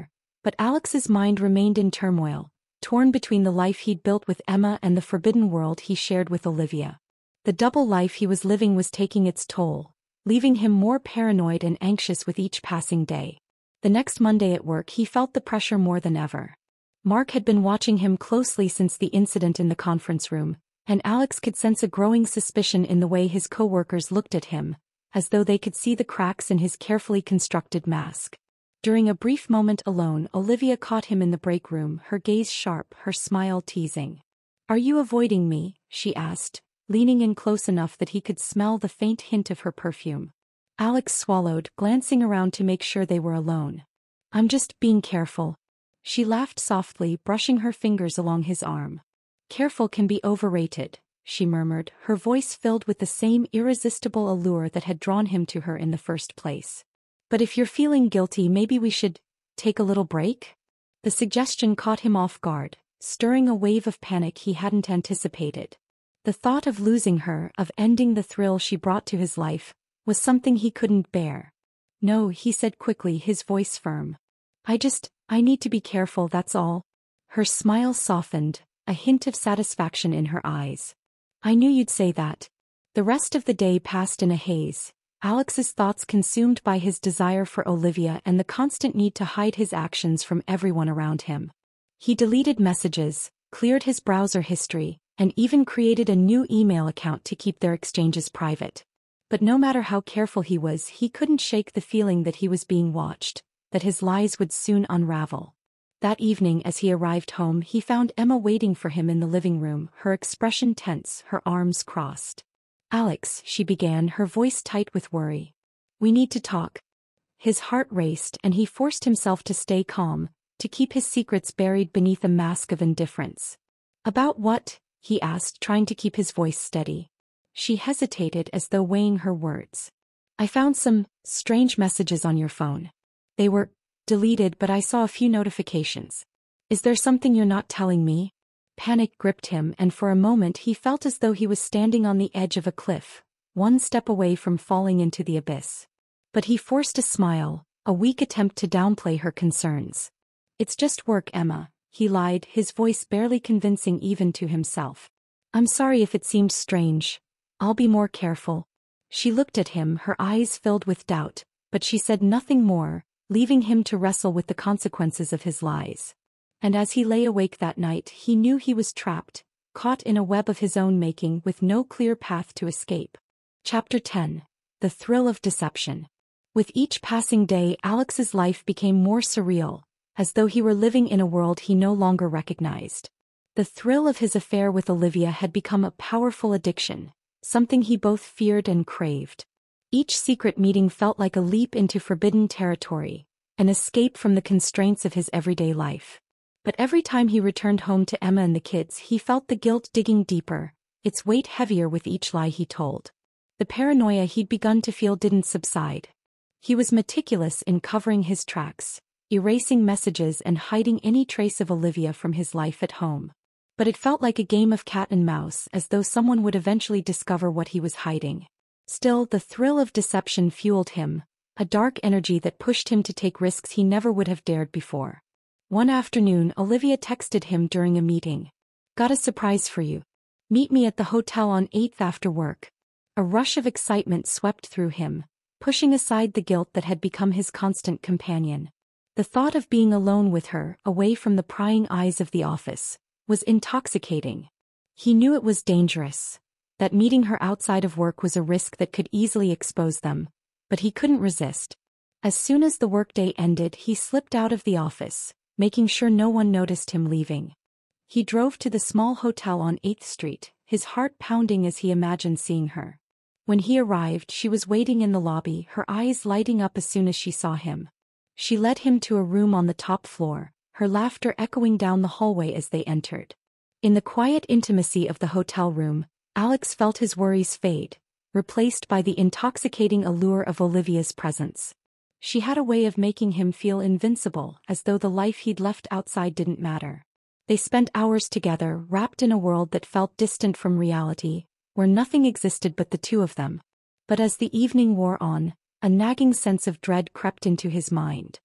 But Alex's mind remained in turmoil, torn between the life he'd built with Emma and the forbidden world he shared with Olivia. The double life he was living was taking its toll, leaving him more paranoid and anxious with each passing day. The next Monday at work he felt the pressure more than ever. Mark had been watching him closely since the incident in the conference room, and Alex could sense a growing suspicion in the way his co-workers looked at him, as though they could see the cracks in his carefully constructed mask. During a brief moment alone, Olivia caught him in the break room, her gaze sharp, her smile teasing. "Are you avoiding me?" she asked, leaning in close enough that he could smell the faint hint of her perfume. Alex swallowed, glancing around to make sure they were alone. "I'm just being careful." She laughed softly, brushing her fingers along his arm. "Careful can be overrated," she murmured, her voice filled with the same irresistible allure that had drawn him to her in the first place. "But if you're feeling guilty, maybe we should take a little break?" The suggestion caught him off guard, stirring a wave of panic he hadn't anticipated. The thought of losing her, of ending the thrill she brought to his life, was something he couldn't bear. "No," he said quickly, his voice firm. I just, I need to be careful, that's all." Her smile softened, a hint of satisfaction in her eyes. "I knew you'd say that." The rest of the day passed in a haze, Alex's thoughts consumed by his desire for Olivia and the constant need to hide his actions from everyone around him. He deleted messages, cleared his browser history, and even created a new email account to keep their exchanges private. But no matter how careful he was, he couldn't shake the feeling that he was being watched, that his lies would soon unravel. That evening as he arrived home, he found Emma waiting for him in the living room, her expression tense, her arms crossed. "Alex," she began, her voice tight with worry. "We need to talk." His heart raced and he forced himself to stay calm, to keep his secrets buried beneath a mask of indifference. "About what?" he asked, trying to keep his voice steady. She hesitated as though weighing her words. "I found some strange messages on your phone. They were deleted, but I saw a few notifications. Is there something you're not telling me?" Panic gripped him, and for a moment he felt as though he was standing on the edge of a cliff, one step away from falling into the abyss. But he forced a smile, a weak attempt to downplay her concerns. "It's just work, Emma," he lied, his voice barely convincing even to himself. "I'm sorry if it seemed strange. I'll be more careful." She looked at him, her eyes filled with doubt, but she said nothing more, leaving him to wrestle with the consequences of his lies. And as he lay awake that night, he knew he was trapped, caught in a web of his own making with no clear path to escape. Chapter ten. The Thrill of Deception. With each passing day, Alex's life became more surreal, as though he were living in a world he no longer recognized. The thrill of his affair with Olivia had become a powerful addiction, something he both feared and craved. Each secret meeting felt like a leap into forbidden territory, an escape from the constraints of his everyday life. But every time he returned home to Emma and the kids, he felt the guilt digging deeper, its weight heavier with each lie he told. The paranoia he'd begun to feel didn't subside. He was meticulous in covering his tracks, erasing messages and hiding any trace of Olivia from his life at home. But it felt like a game of cat and mouse, as though someone would eventually discover what he was hiding. Still, the thrill of deception fueled him, a dark energy that pushed him to take risks he never would have dared before. One afternoon, Olivia texted him during a meeting. "Got a surprise for you. Meet me at the hotel on eighth after work." A rush of excitement swept through him, pushing aside the guilt that had become his constant companion. The thought of being alone with her, away from the prying eyes of the office, was intoxicating. He knew it was dangerous, that meeting her outside of work was a risk that could easily expose them, but he couldn't resist. As soon as the workday ended, he slipped out of the office, making sure no one noticed him leaving. He drove to the small hotel on eighth street, his heart pounding as he imagined seeing her. When he arrived, she was waiting in the lobby, her eyes lighting up as soon as she saw him. She led him to a room on the top floor, her laughter echoing down the hallway as they entered. In the quiet intimacy of the hotel room, Alex felt his worries fade, replaced by the intoxicating allure of Olivia's presence. She had a way of making him feel invincible, as though the life he'd left outside didn't matter. They spent hours together, wrapped in a world that felt distant from reality, where nothing existed but the two of them. But as the evening wore on, a nagging sense of dread crept into his mind.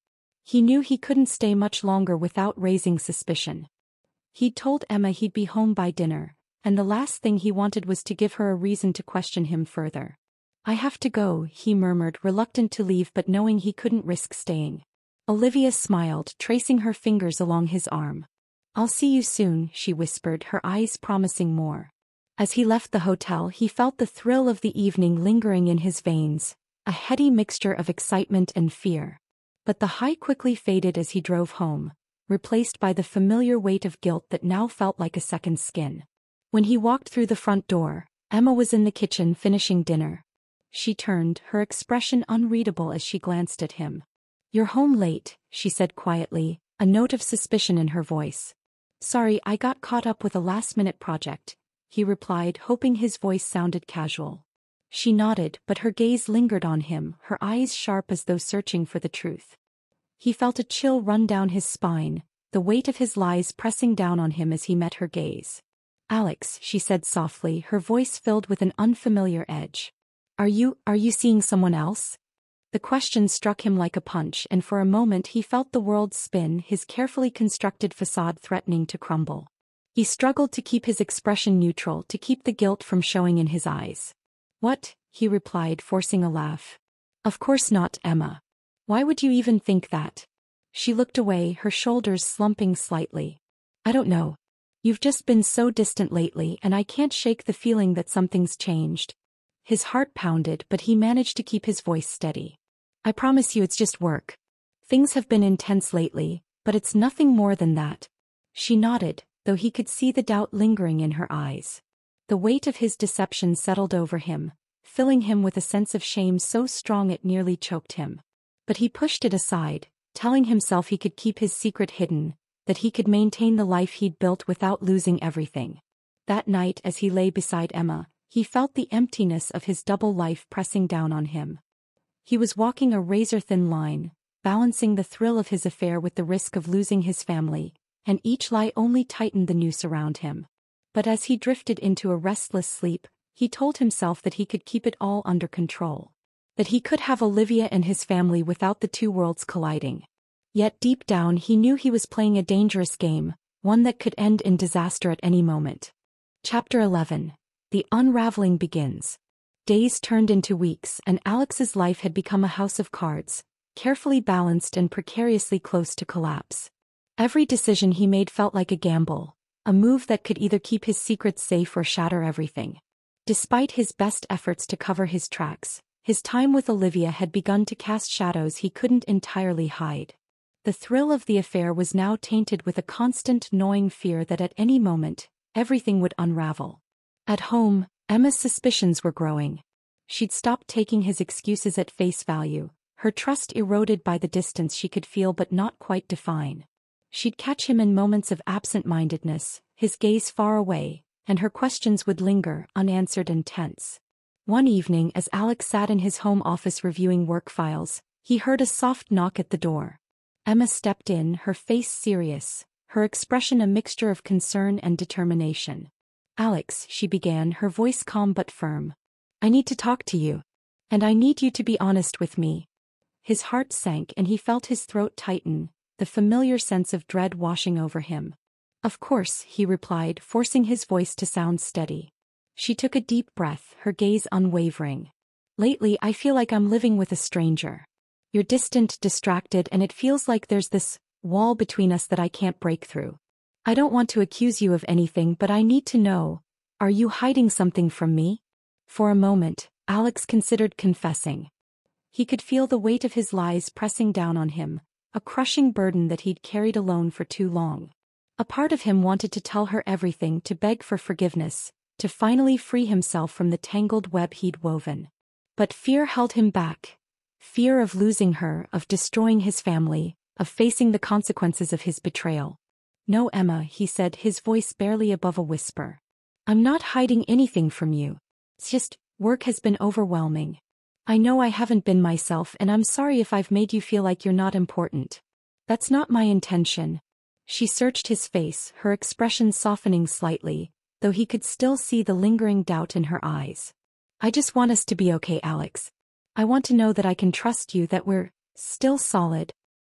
He knew he couldn't stay much longer without raising suspicion. He'd told Emma he'd be home by dinner, and the last thing he wanted was to give her a reason to question him further. "I have to go," he murmured, reluctant to leave but knowing he couldn't risk staying. Olivia smiled, tracing her fingers along his arm. "I'll see you soon," she whispered, her eyes promising more. As he left the hotel, he felt the thrill of the evening lingering in his veins, a heady mixture of excitement and fear. But the high quickly faded as he drove home, replaced by the familiar weight of guilt that now felt like a second skin. When he walked through the front door, Emma was in the kitchen finishing dinner. She turned, her expression unreadable as she glanced at him. "You're home late," she said quietly, a note of suspicion in her voice. "Sorry, I got caught up with a last-minute project," he replied, hoping his voice sounded casual. She nodded, but her gaze lingered on him, her eyes sharp as though searching for the truth. He felt a chill run down his spine, the weight of his lies pressing down on him as he met her gaze. "Alex," she said softly, her voice filled with an unfamiliar edge. Are you, are you seeing someone else?" The question struck him like a punch, and for a moment he felt the world spin, his carefully constructed facade threatening to crumble. He struggled to keep his expression neutral, to keep the guilt from showing in his eyes. "What?" he replied, forcing a laugh. "Of course not, Emma. Why would you even think that?" She looked away, her shoulders slumping slightly. "I don't know. You've just been so distant lately, and I can't shake the feeling that something's changed." His heart pounded, but he managed to keep his voice steady. "I promise you it's just work. Things have been intense lately, but it's nothing more than that." She nodded, though he could see the doubt lingering in her eyes. The weight of his deception settled over him, filling him with a sense of shame so strong it nearly choked him. But he pushed it aside, telling himself he could keep his secret hidden, that he could maintain the life he'd built without losing everything. That night, as he lay beside Emma, he felt the emptiness of his double life pressing down on him. He was walking a razor-thin line, balancing the thrill of his affair with the risk of losing his family, and each lie only tightened the noose around him. But as he drifted into a restless sleep, he told himself that he could keep it all under control. That he could have Olivia and his family without the two worlds colliding. Yet deep down he knew he was playing a dangerous game, one that could end in disaster at any moment. Chapter eleven. The unraveling begins. Days turned into weeks, and Alex's life had become a house of cards, carefully balanced and precariously close to collapse. Every decision he made felt like a gamble, a move that could either keep his secrets safe or shatter everything. Despite his best efforts to cover his tracks, his time with Olivia had begun to cast shadows he couldn't entirely hide. The thrill of the affair was now tainted with a constant gnawing fear that at any moment, everything would unravel. At home, Emma's suspicions were growing. She'd stopped taking his excuses at face value, her trust eroded by the distance she could feel but not quite define. She'd catch him in moments of absent-mindedness, his gaze far away, and her questions would linger, unanswered and tense. One evening, as Alex sat in his home office reviewing work files, he heard a soft knock at the door. Emma stepped in, her face serious, her expression a mixture of concern and determination. "Alex," she began, her voice calm but firm. "I need to talk to you. And I need you to be honest with me." His heart sank and he felt his throat tighten, the familiar sense of dread washing over him. "Of course," he replied, forcing his voice to sound steady. She took a deep breath, her gaze unwavering. "Lately I feel like I'm living with a stranger. You're distant, distracted, and it feels like there's this wall between us that I can't break through. I don't want to accuse you of anything, but I need to know, are you hiding something from me?" For a moment, Alex considered confessing. He could feel the weight of his lies pressing down on him, a crushing burden that he'd carried alone for too long. A part of him wanted to tell her everything, to beg for forgiveness, to finally free himself from the tangled web he'd woven. But fear held him back. Fear of losing her, of destroying his family, of facing the consequences of his betrayal. "No, Emma," he said, his voice barely above a whisper. "I'm not hiding anything from you. It's just, work has been overwhelming. I know I haven't been myself, and I'm sorry if I've made you feel like you're not important. That's not my intention." She searched his face, her expression softening slightly, though he could still see the lingering doubt in her eyes. "I just want us to be okay, Alex. I want to know that I can trust you, that we're still solid."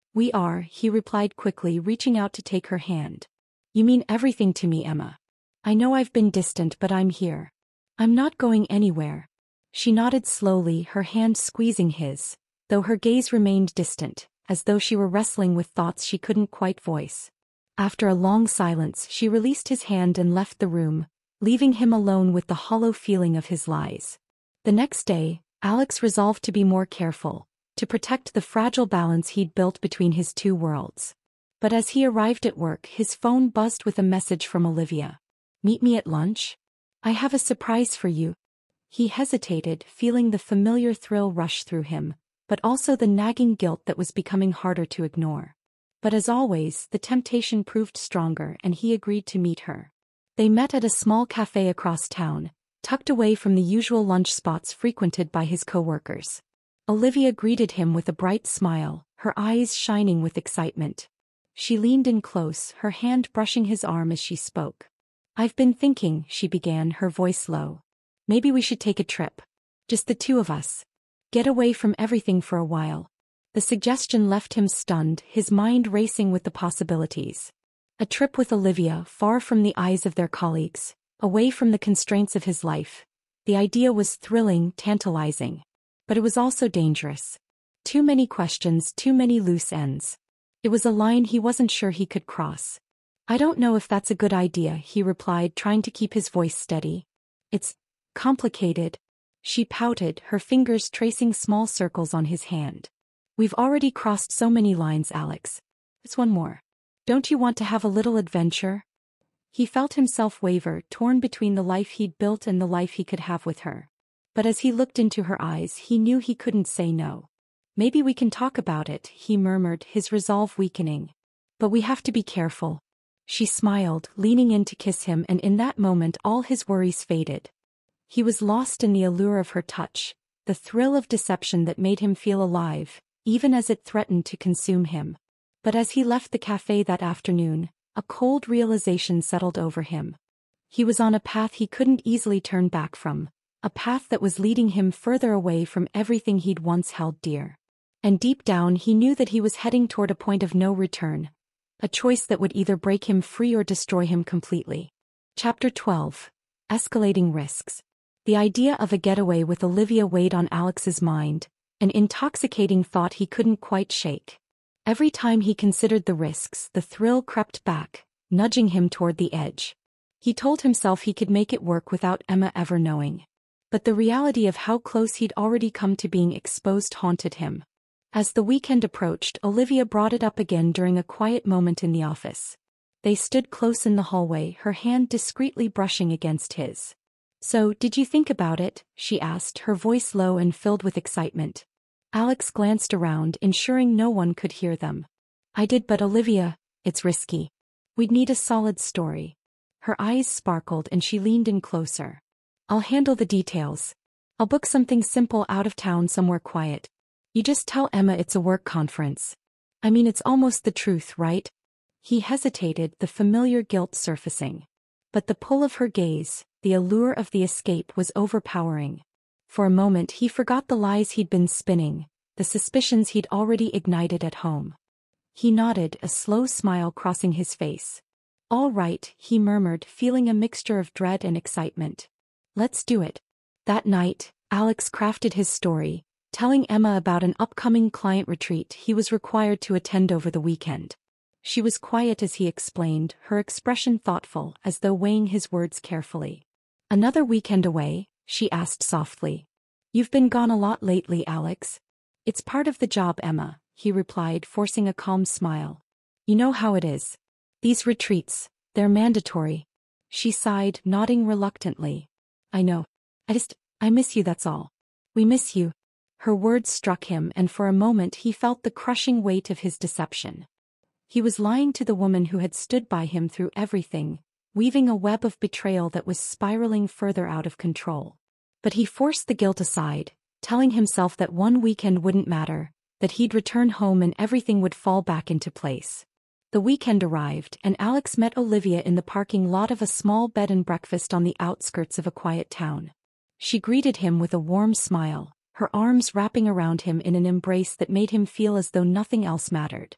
We are, he replied quickly, reaching out to take her hand. You mean everything to me, Emma. I know I've been distant, but I'm here. I'm not going anywhere. She nodded slowly, her hand squeezing his, though her gaze remained distant, as though she were wrestling with thoughts she couldn't quite voice. After a long silence, she released his hand and left the room, leaving him alone with the hollow feeling of his lies. The next day, Alex resolved to be more careful, to protect the fragile balance he'd built between his two worlds. But as he arrived at work, his phone buzzed with a message from Olivia. Meet me at lunch? I have a surprise for you. He hesitated, feeling the familiar thrill rush through him, but also the nagging guilt that was becoming harder to ignore. But as always, the temptation proved stronger and he agreed to meet her. They met at a small cafe across town, tucked away from the usual lunch spots frequented by his co-workers. Olivia greeted him with a bright smile, her eyes shining with excitement. She leaned in close, her hand brushing his arm as she spoke. I've been thinking, she began, her voice low. Maybe we should take a trip. Just the two of us. Get away from everything for a while. The suggestion left him stunned, his mind racing with the possibilities. A trip with Olivia, far from the eyes of their colleagues, away from the constraints of his life. The idea was thrilling, tantalizing. But it was also dangerous. Too many questions, too many loose ends. It was a line he wasn't sure he could cross. I don't know if that's a good idea, he replied, trying to keep his voice steady. It's complicated. She pouted, her fingers tracing small circles on his hand. We've already crossed so many lines, Alex. It's one more. Don't you want to have a little adventure? He felt himself waver, torn between the life he'd built and the life he could have with her. But as he looked into her eyes, he knew he couldn't say no. Maybe we can talk about it, he murmured, his resolve weakening. But we have to be careful. She smiled, leaning in to kiss him, and in that moment all his worries faded. He was lost in the allure of her touch, the thrill of deception that made him feel alive, even as it threatened to consume him. But as he left the cafe that afternoon, a cold realization settled over him. He was on a path he couldn't easily turn back from, a path that was leading him further away from everything he'd once held dear. And deep down he knew that he was heading toward a point of no return, a choice that would either break him free or destroy him completely. Chapter twelve. Escalating Risks. The idea of a getaway with Olivia weighed on Alex's mind, an intoxicating thought he couldn't quite shake. Every time he considered the risks, the thrill crept back, nudging him toward the edge. He told himself he could make it work without Emma ever knowing. But the reality of how close he'd already come to being exposed haunted him. As the weekend approached, Olivia brought it up again during a quiet moment in the office. They stood close in the hallway, her hand discreetly brushing against his. So, did you think about it? She asked, her voice low and filled with excitement. Alex glanced around, ensuring no one could hear them. I did, but Olivia, it's risky. We'd need a solid story. Her eyes sparkled and she leaned in closer. I'll handle the details. I'll book something simple out of town somewhere quiet. You just tell Emma it's a work conference. I mean, it's almost the truth, right? He hesitated, the familiar guilt surfacing. But the pull of her gaze, the allure of the escape was overpowering. For a moment he forgot the lies he'd been spinning, the suspicions he'd already ignited at home. He nodded, a slow smile crossing his face. All right, he murmured, feeling a mixture of dread and excitement. Let's do it. That night, Alex crafted his story, telling Emma about an upcoming client retreat he was required to attend over the weekend. She was quiet as he explained, her expression thoughtful, as though weighing his words carefully. Another weekend away? She asked softly. You've been gone a lot lately, Alex. It's part of the job, Emma, he replied, forcing a calm smile. You know how it is. These retreats, they're mandatory. She sighed, nodding reluctantly. I know. I just, I miss you, that's all. We miss you. Her words struck him, and for a moment he felt the crushing weight of his deception. He was lying to the woman who had stood by him through everything, weaving a web of betrayal that was spiraling further out of control. But he forced the guilt aside, telling himself that one weekend wouldn't matter, that he'd return home and everything would fall back into place. The weekend arrived, and Alex met Olivia in the parking lot of a small bed and breakfast on the outskirts of a quiet town. She greeted him with a warm smile, her arms wrapping around him in an embrace that made him feel as though nothing else mattered.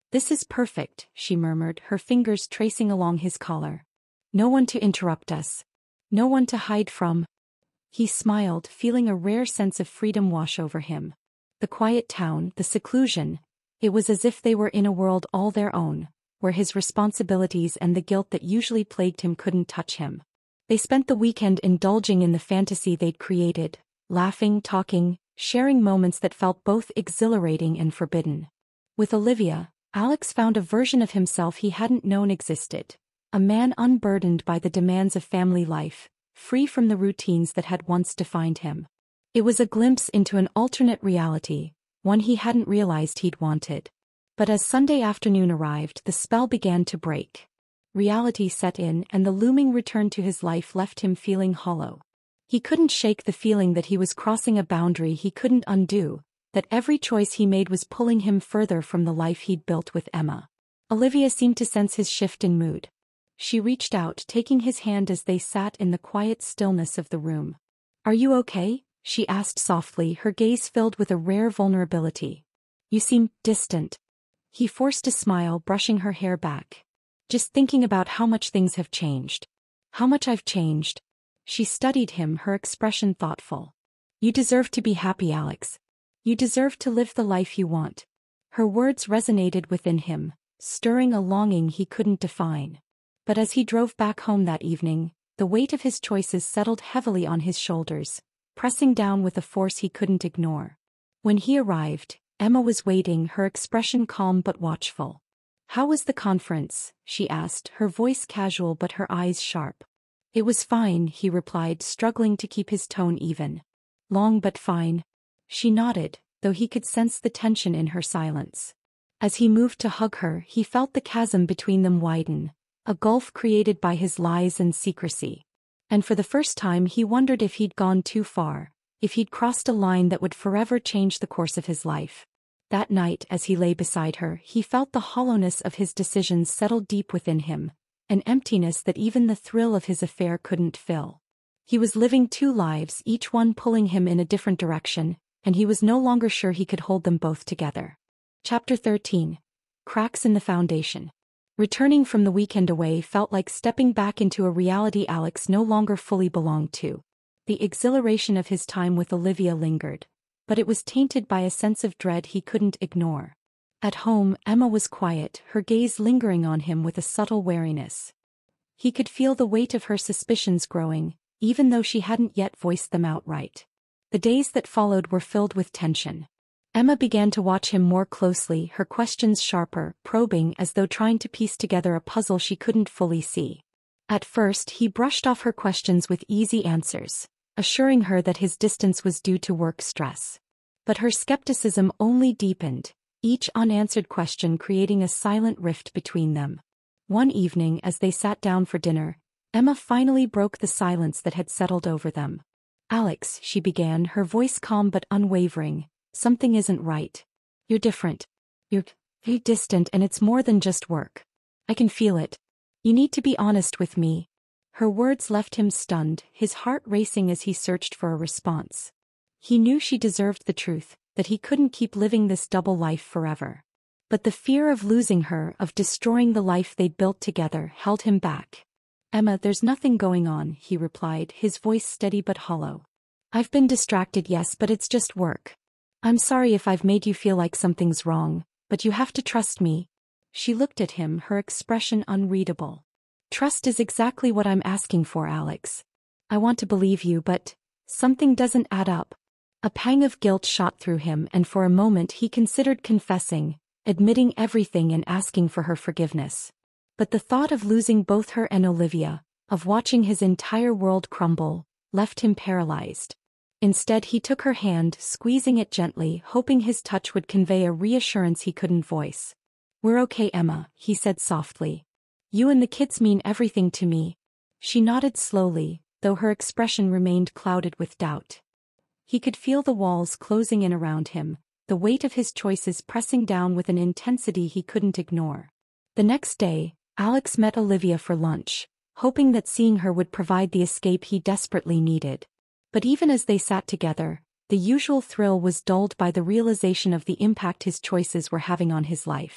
"This is perfect," she murmured, her fingers tracing along his collar. "No one to interrupt us. No one to hide from." He smiled, feeling a rare sense of freedom wash over him. The quiet town, the seclusion, it was as if they were in a world all their own, where his responsibilities and the guilt that usually plagued him couldn't touch him. They spent the weekend indulging in the fantasy they'd created, laughing, talking, sharing moments that felt both exhilarating and forbidden. With Olivia, Alex found a version of himself he hadn't known existed, a man unburdened by the demands of family life, free from the routines that had once defined him. It was a glimpse into an alternate reality, one he hadn't realized he'd wanted. But as Sunday afternoon arrived, the spell began to break. Reality set in, and the looming return to his life left him feeling hollow. He couldn't shake the feeling that he was crossing a boundary he couldn't undo, that every choice he made was pulling him further from the life he'd built with Emma. Olivia seemed to sense his shift in mood. She reached out, taking his hand as they sat in the quiet stillness of the room. "Are you okay?" she asked softly, her gaze filled with a rare vulnerability. "You seem distant." He forced a smile, brushing her hair back. "Just thinking about how much things have changed. How much I've changed." She studied him, her expression thoughtful. "You deserve to be happy, Alex. You deserve to live the life you want." Her words resonated within him, stirring a longing he couldn't define. But as he drove back home that evening, the weight of his choices settled heavily on his shoulders, pressing down with a force he couldn't ignore. When he arrived, Emma was waiting, her expression calm but watchful. "How was the conference?" she asked, her voice casual but her eyes sharp. "It was fine," he replied, struggling to keep his tone even. "Long but fine." She nodded, though he could sense the tension in her silence. As he moved to hug her, he felt the chasm between them widen, a gulf created by his lies and secrecy. And for the first time he wondered if he'd gone too far, if he'd crossed a line that would forever change the course of his life. That night, as he lay beside her, he felt the hollowness of his decisions settle deep within him, an emptiness that even the thrill of his affair couldn't fill. He was living two lives, each one pulling him in a different direction, and he was no longer sure he could hold them both together. Chapter thirteen. Cracks in the Foundation. Returning from the weekend away felt like stepping back into a reality Alex no longer fully belonged to. The exhilaration of his time with Olivia lingered, but it was tainted by a sense of dread he couldn't ignore. At home, Emma was quiet, her gaze lingering on him with a subtle wariness. He could feel the weight of her suspicions growing, even though she hadn't yet voiced them outright. The days that followed were filled with tension. Emma began to watch him more closely, her questions sharper, probing as though trying to piece together a puzzle she couldn't fully see. At first, he brushed off her questions with easy answers, assuring her that his distance was due to work stress. But her skepticism only deepened, each unanswered question creating a silent rift between them. One evening, as they sat down for dinner, Emma finally broke the silence that had settled over them. "Alex," she began, her voice calm but unwavering, "something isn't right. You're different. You're, you're distant, and it's more than just work. I can feel it. You need to be honest with me." Her words left him stunned, his heart racing as he searched for a response. He knew she deserved the truth, that he couldn't keep living this double life forever. But the fear of losing her, of destroying the life they'd built together, held him back. "Emma, there's nothing going on," he replied, his voice steady but hollow. "I've been distracted, yes, but it's just work. I'm sorry if I've made you feel like something's wrong, but you have to trust me." She looked at him, her expression unreadable. "Trust is exactly what I'm asking for, Alex. I want to believe you, but something doesn't add up." A pang of guilt shot through him, and for a moment he considered confessing, admitting everything and asking for her forgiveness. But the thought of losing both her and Olivia, of watching his entire world crumble, left him paralyzed. Instead, he took her hand, squeezing it gently, hoping his touch would convey a reassurance he couldn't voice. "We're okay, Emma," he said softly. "You and the kids mean everything to me." She nodded slowly, though her expression remained clouded with doubt. He could feel the walls closing in around him, the weight of his choices pressing down with an intensity he couldn't ignore. The next day, Alex met Olivia for lunch, hoping that seeing her would provide the escape he desperately needed. But even as they sat together, the usual thrill was dulled by the realization of the impact his choices were having on his life.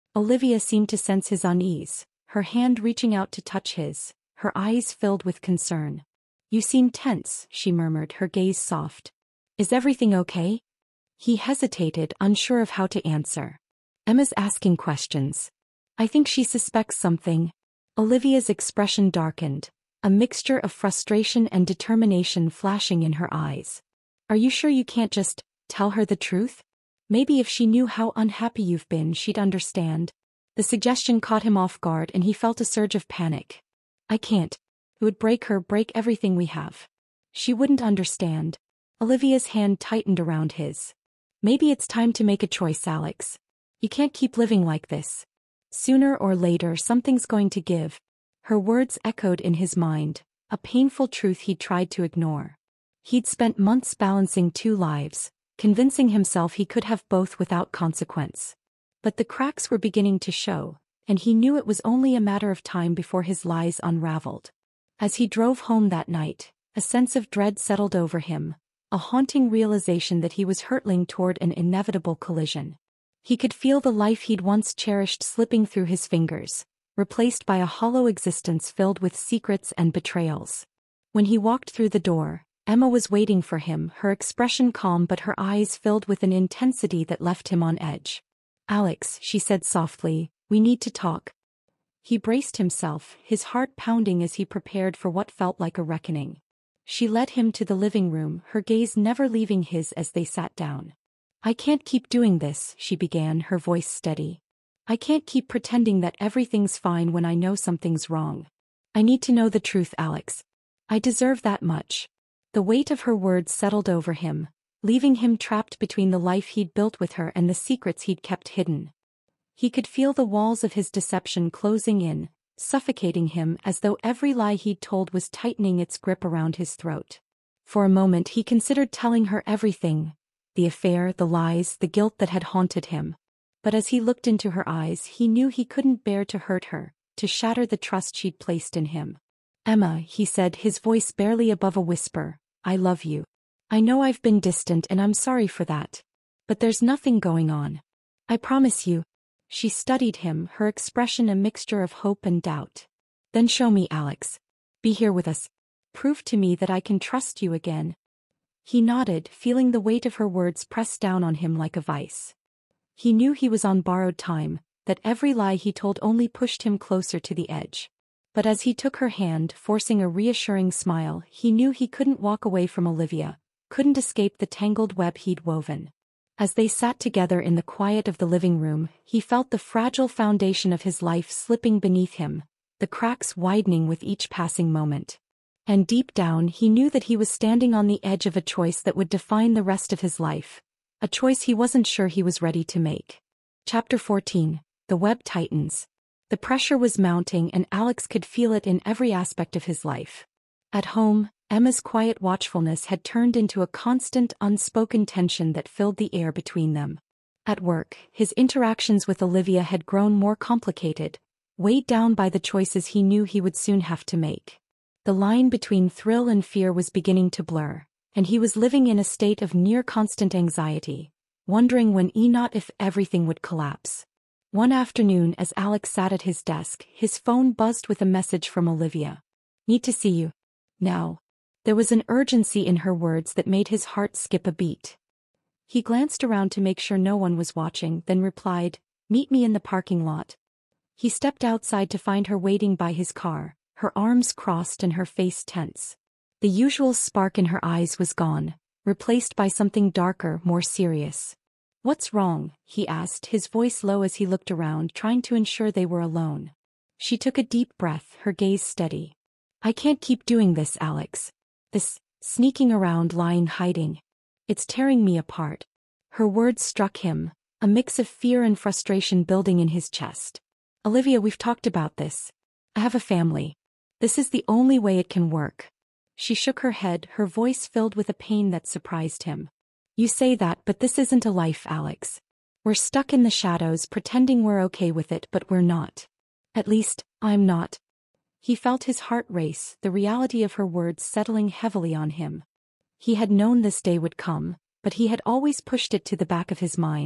Olivia seemed to sense his unease, her hand reaching out to touch his, her eyes filled with concern. "You seem tense," she murmured, her gaze soft. "Is everything okay?" He hesitated, unsure of how to answer. "Emma's asking questions. I think she suspects something." Olivia's expression darkened, a mixture of frustration and determination flashing in her eyes. "Are you sure you can't just tell her the truth? Maybe if she knew how unhappy you've been, she'd understand." The suggestion caught him off guard and he felt a surge of panic. "I can't. It would break her, break everything we have. She wouldn't understand." Olivia's hand tightened around his. "Maybe it's time to make a choice, Alex. You can't keep living like this. Sooner or later something's going to give." Her words echoed in his mind, a painful truth he'd tried to ignore. He'd spent months balancing two lives, convincing himself he could have both without consequence. But the cracks were beginning to show, and he knew it was only a matter of time before his lies unraveled. As he drove home that night, a sense of dread settled over him, a haunting realization that he was hurtling toward an inevitable collision. He could feel the life he'd once cherished slipping through his fingers, replaced by a hollow existence filled with secrets and betrayals. When he walked through the door, Emma was waiting for him, her expression calm but her eyes filled with an intensity that left him on edge. "Alex," she said softly, "we need to talk." He braced himself, his heart pounding as he prepared for what felt like a reckoning. She led him to the living room, her gaze never leaving his as they sat down. "I can't keep doing this," she began, her voice steady. "I can't keep pretending that everything's fine when I know something's wrong. I need to know the truth, Alex. I deserve that much." The weight of her words settled over him, leaving him trapped between the life he'd built with her and the secrets he'd kept hidden. He could feel the walls of his deception closing in, suffocating him as though every lie he'd told was tightening its grip around his throat. For a moment he considered telling her everything, the affair, the lies, the guilt that had haunted him. But as he looked into her eyes, he knew he couldn't bear to hurt her, to shatter the trust she'd placed in him. "Emma," he said, his voice barely above a whisper, "I love you. I know I've been distant and I'm sorry for that. But there's nothing going on. I promise you." She studied him, her expression a mixture of hope and doubt. "Then show me, Alex. Be here with us. Prove to me that I can trust you again." He nodded, feeling the weight of her words press down on him like a vice. He knew he was on borrowed time, that every lie he told only pushed him closer to the edge. But as he took her hand, forcing a reassuring smile, he knew he couldn't walk away from Olivia, couldn't escape the tangled web he'd woven. As they sat together in the quiet of the living room, he felt the fragile foundation of his life slipping beneath him, the cracks widening with each passing moment. And deep down he knew that he was standing on the edge of a choice that would define the rest of his life, a choice he wasn't sure he was ready to make. Chapter fourteen. The Web Tightens. The pressure was mounting and Alex could feel it in every aspect of his life. At home, Emma's quiet watchfulness had turned into a constant, unspoken tension that filled the air between them. At work, his interactions with Olivia had grown more complicated, weighed down by the choices he knew he would soon have to make. The line between thrill and fear was beginning to blur, and he was living in a state of near-constant anxiety, wondering when or not if everything would collapse. One afternoon as Alex sat at his desk, his phone buzzed with a message from Olivia. "Need to see you. Now." There was an urgency in her words that made his heart skip a beat. He glanced around to make sure no one was watching, then replied, "Meet me in the parking lot." He stepped outside to find her waiting by his car, her arms crossed and her face tense. The usual spark in her eyes was gone, replaced by something darker, more serious. "What's wrong?" he asked, his voice low as he looked around, trying to ensure they were alone. She took a deep breath, her gaze steady. "I can't keep doing this, Alex. This sneaking around, lying, hiding. It's tearing me apart." Her words struck him, a mix of fear and frustration building in his chest. "Olivia, we've talked about this. I have a family. This is the only way it can work." She shook her head, her voice filled with a pain that surprised him. "You say that, but this isn't a life, Alex. We're stuck in the shadows pretending we're okay with it, but we're not. At least, I'm not." He felt his heart race, the reality of her words settling heavily on him. He had known this day would come, but he had always pushed it to the back of his mind,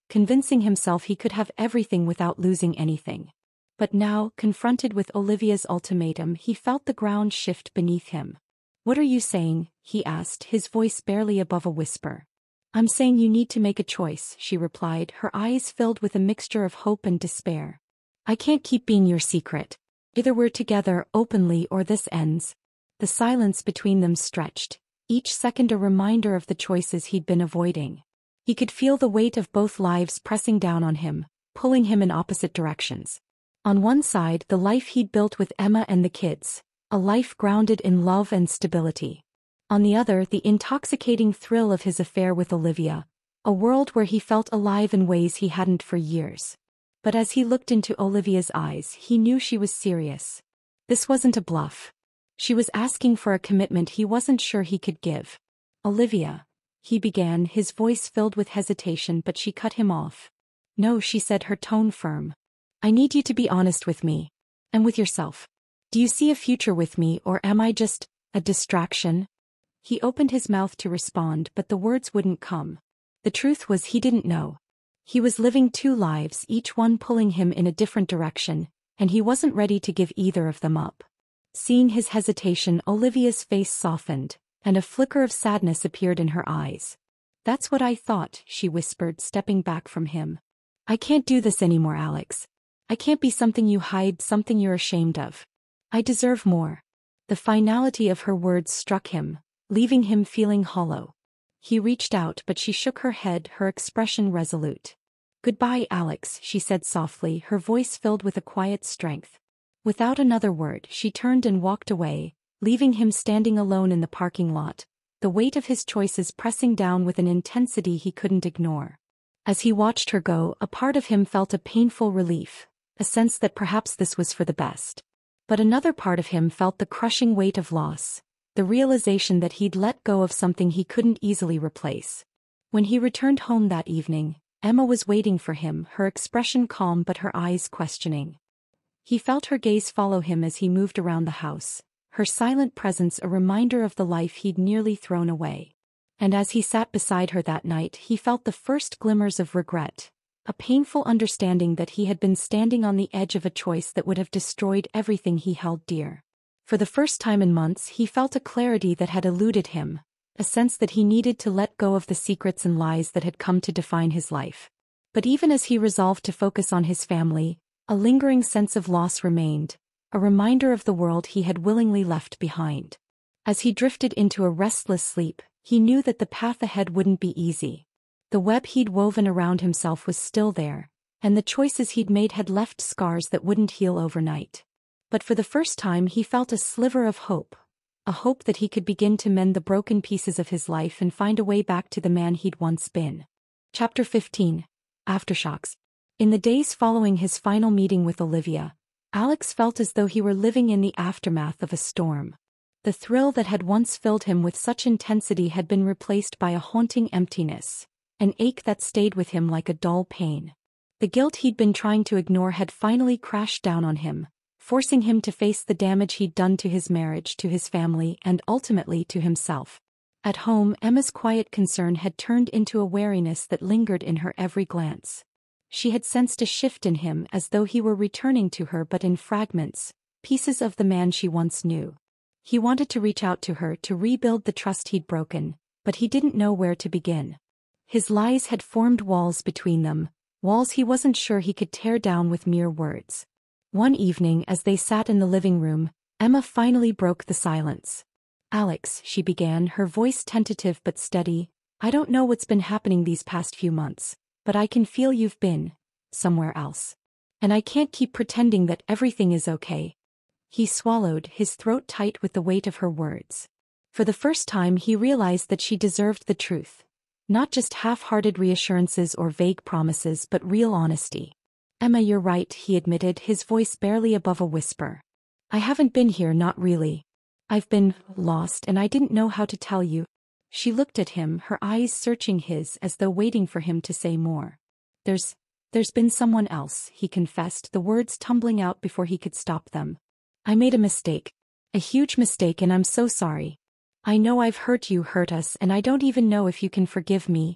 convincing himself he could have everything without losing anything. But now, confronted with Olivia's ultimatum, he felt the ground shift beneath him. "What are you saying?" he asked, his voice barely above a whisper. "I'm saying you need to make a choice," she replied, her eyes filled with a mixture of hope and despair. "I can't keep being your secret. Either we're together openly or this ends." The silence between them stretched, each second a reminder of the choices he'd been avoiding. He could feel the weight of both lives pressing down on him, pulling him in opposite directions. On one side, the life he'd built with Emma and the kids, a life grounded in love and stability. On the other, the intoxicating thrill of his affair with Olivia, a world where he felt alive in ways he hadn't for years. But as he looked into Olivia's eyes, he knew she was serious. This wasn't a bluff. She was asking for a commitment he wasn't sure he could give. "Olivia," he began, his voice filled with hesitation, but she cut him off. "No," she said, her tone firm. "I need you to be honest with me. And with yourself. Do you see a future with me, or am I just a distraction?" He opened his mouth to respond, but the words wouldn't come. The truth was, he didn't know. He was living two lives, each one pulling him in a different direction, and he wasn't ready to give either of them up. Seeing his hesitation, Olivia's face softened, and a flicker of sadness appeared in her eyes. "That's what I thought," she whispered, stepping back from him. "I can't do this anymore, Alex. I can't be something you hide, something you're ashamed of. I deserve more." The finality of her words struck him, leaving him feeling hollow. He reached out, but she shook her head, her expression resolute. "Goodbye, Alex," she said softly, her voice filled with a quiet strength. Without another word, she turned and walked away, leaving him standing alone in the parking lot, the weight of his choices pressing down with an intensity he couldn't ignore. As he watched her go, a part of him felt a painful relief, a sense that perhaps this was for the best. But another part of him felt the crushing weight of loss, the realization that he'd let go of something he couldn't easily replace. When he returned home that evening, Emma was waiting for him, her expression calm but her eyes questioning. He felt her gaze follow him as he moved around the house, her silent presence a reminder of the life he'd nearly thrown away. And as he sat beside her that night, he felt the first glimmers of regret, a painful understanding that he had been standing on the edge of a choice that would have destroyed everything he held dear. For the first time in months, he felt a clarity that had eluded him, a sense that he needed to let go of the secrets and lies that had come to define his life. But even as he resolved to focus on his family, a lingering sense of loss remained, a reminder of the world he had willingly left behind. As he drifted into a restless sleep, he knew that the path ahead wouldn't be easy. The web he'd woven around himself was still there, and the choices he'd made had left scars that wouldn't heal overnight. But for the first time he felt a sliver of hope, a hope that he could begin to mend the broken pieces of his life and find a way back to the man he'd once been. Chapter fifteen. Aftershocks. In the days following his final meeting with Olivia, Alex felt as though he were living in the aftermath of a storm. The thrill that had once filled him with such intensity had been replaced by a haunting emptiness, an ache that stayed with him like a dull pain. The guilt he'd been trying to ignore had finally crashed down on him, forcing him to face the damage he'd done to his marriage, to his family, and ultimately to himself. At home, Emma's quiet concern had turned into a wariness that lingered in her every glance. She had sensed a shift in him, as though he were returning to her, but in fragments, pieces of the man she once knew. He wanted to reach out to her, to rebuild the trust he'd broken, but he didn't know where to begin. His lies had formed walls between them, walls he wasn't sure he could tear down with mere words. One evening, as they sat in the living room, Emma finally broke the silence. "Alex," she began, her voice tentative but steady, "I don't know what's been happening these past few months, but I can feel you've been somewhere else. And I can't keep pretending that everything is okay." He swallowed, his throat tight with the weight of her words. For the first time he realized that she deserved the truth. Not just half-hearted reassurances or vague promises, but real honesty. "Emma, you're right," he admitted, his voice barely above a whisper. "I haven't been here, not really. I've been lost, and I didn't know how to tell you." She looked at him, her eyes searching his as though waiting for him to say more. There's, there's been someone else," he confessed, the words tumbling out before he could stop them. "I made a mistake. A huge mistake, and I'm so sorry. I know I've hurt you, hurt us, and I don't even know if you can forgive me."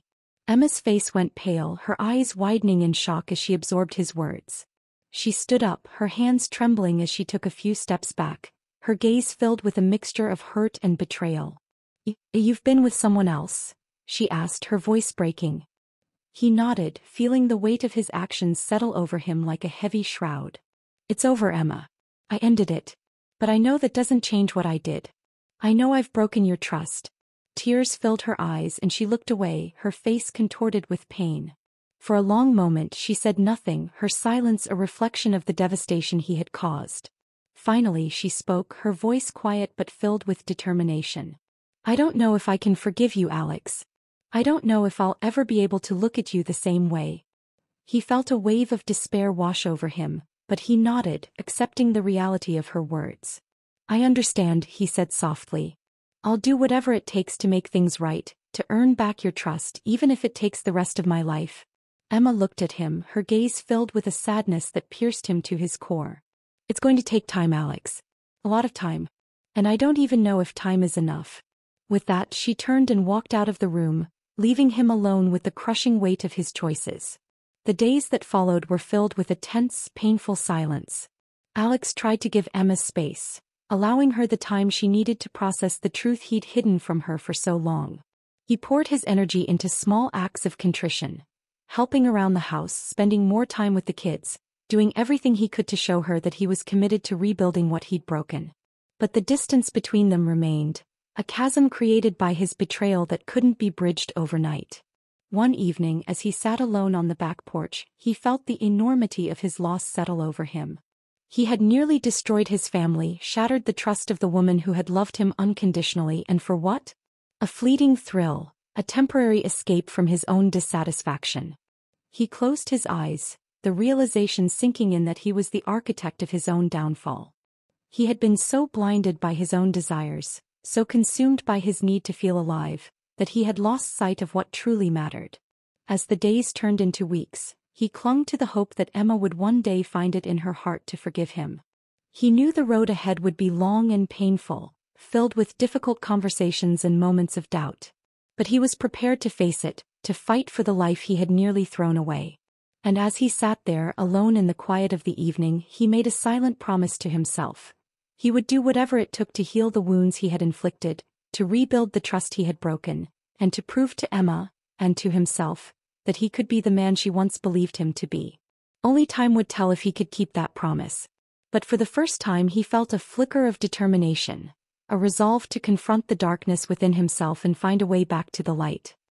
Emma's face went pale, her eyes widening in shock as she absorbed his words. She stood up, her hands trembling as she took a few steps back, her gaze filled with a mixture of hurt and betrayal. "You've been with someone else?" she asked, her voice breaking. He nodded, feeling the weight of his actions settle over him like a heavy shroud. "It's over, Emma. I ended it. But I know that doesn't change what I did. I know I've broken your trust." Tears filled her eyes and she looked away, her face contorted with pain. For a long moment she said nothing, her silence a reflection of the devastation he had caused. Finally she spoke, her voice quiet but filled with determination. "I don't know if I can forgive you, Alex. I don't know if I'll ever be able to look at you the same way." He felt a wave of despair wash over him, but he nodded, accepting the reality of her words. "I understand," he said softly. "I'll do whatever it takes to make things right, to earn back your trust, even if it takes the rest of my life." Emma looked at him, her gaze filled with a sadness that pierced him to his core. "It's going to take time, Alex. A lot of time. And I don't even know if time is enough." With that, she turned and walked out of the room, leaving him alone with the crushing weight of his choices. The days that followed were filled with a tense, painful silence. Alex tried to give Emma space, allowing her the time she needed to process the truth he'd hidden from her for so long. He poured his energy into small acts of contrition, helping around the house, spending more time with the kids, doing everything he could to show her that he was committed to rebuilding what he'd broken. But the distance between them remained, a chasm created by his betrayal that couldn't be bridged overnight. One evening, as he sat alone on the back porch, he felt the enormity of his loss settle over him. He had nearly destroyed his family, shattered the trust of the woman who had loved him unconditionally, and for what? A fleeting thrill, a temporary escape from his own dissatisfaction. He closed his eyes, the realization sinking in that he was the architect of his own downfall. He had been so blinded by his own desires, so consumed by his need to feel alive, that he had lost sight of what truly mattered. As the days turned into weeks, he clung to the hope that Emma would one day find it in her heart to forgive him. He knew the road ahead would be long and painful, filled with difficult conversations and moments of doubt. But he was prepared to face it, to fight for the life he had nearly thrown away. And as he sat there alone in the quiet of the evening, he made a silent promise to himself. He would do whatever it took to heal the wounds he had inflicted, to rebuild the trust he had broken, and to prove to Emma, and to himself, that he could be the man she once believed him to be. Only time would tell if he could keep that promise. But for the first time he felt a flicker of determination, a resolve to confront the darkness within himself and find a way back to the light.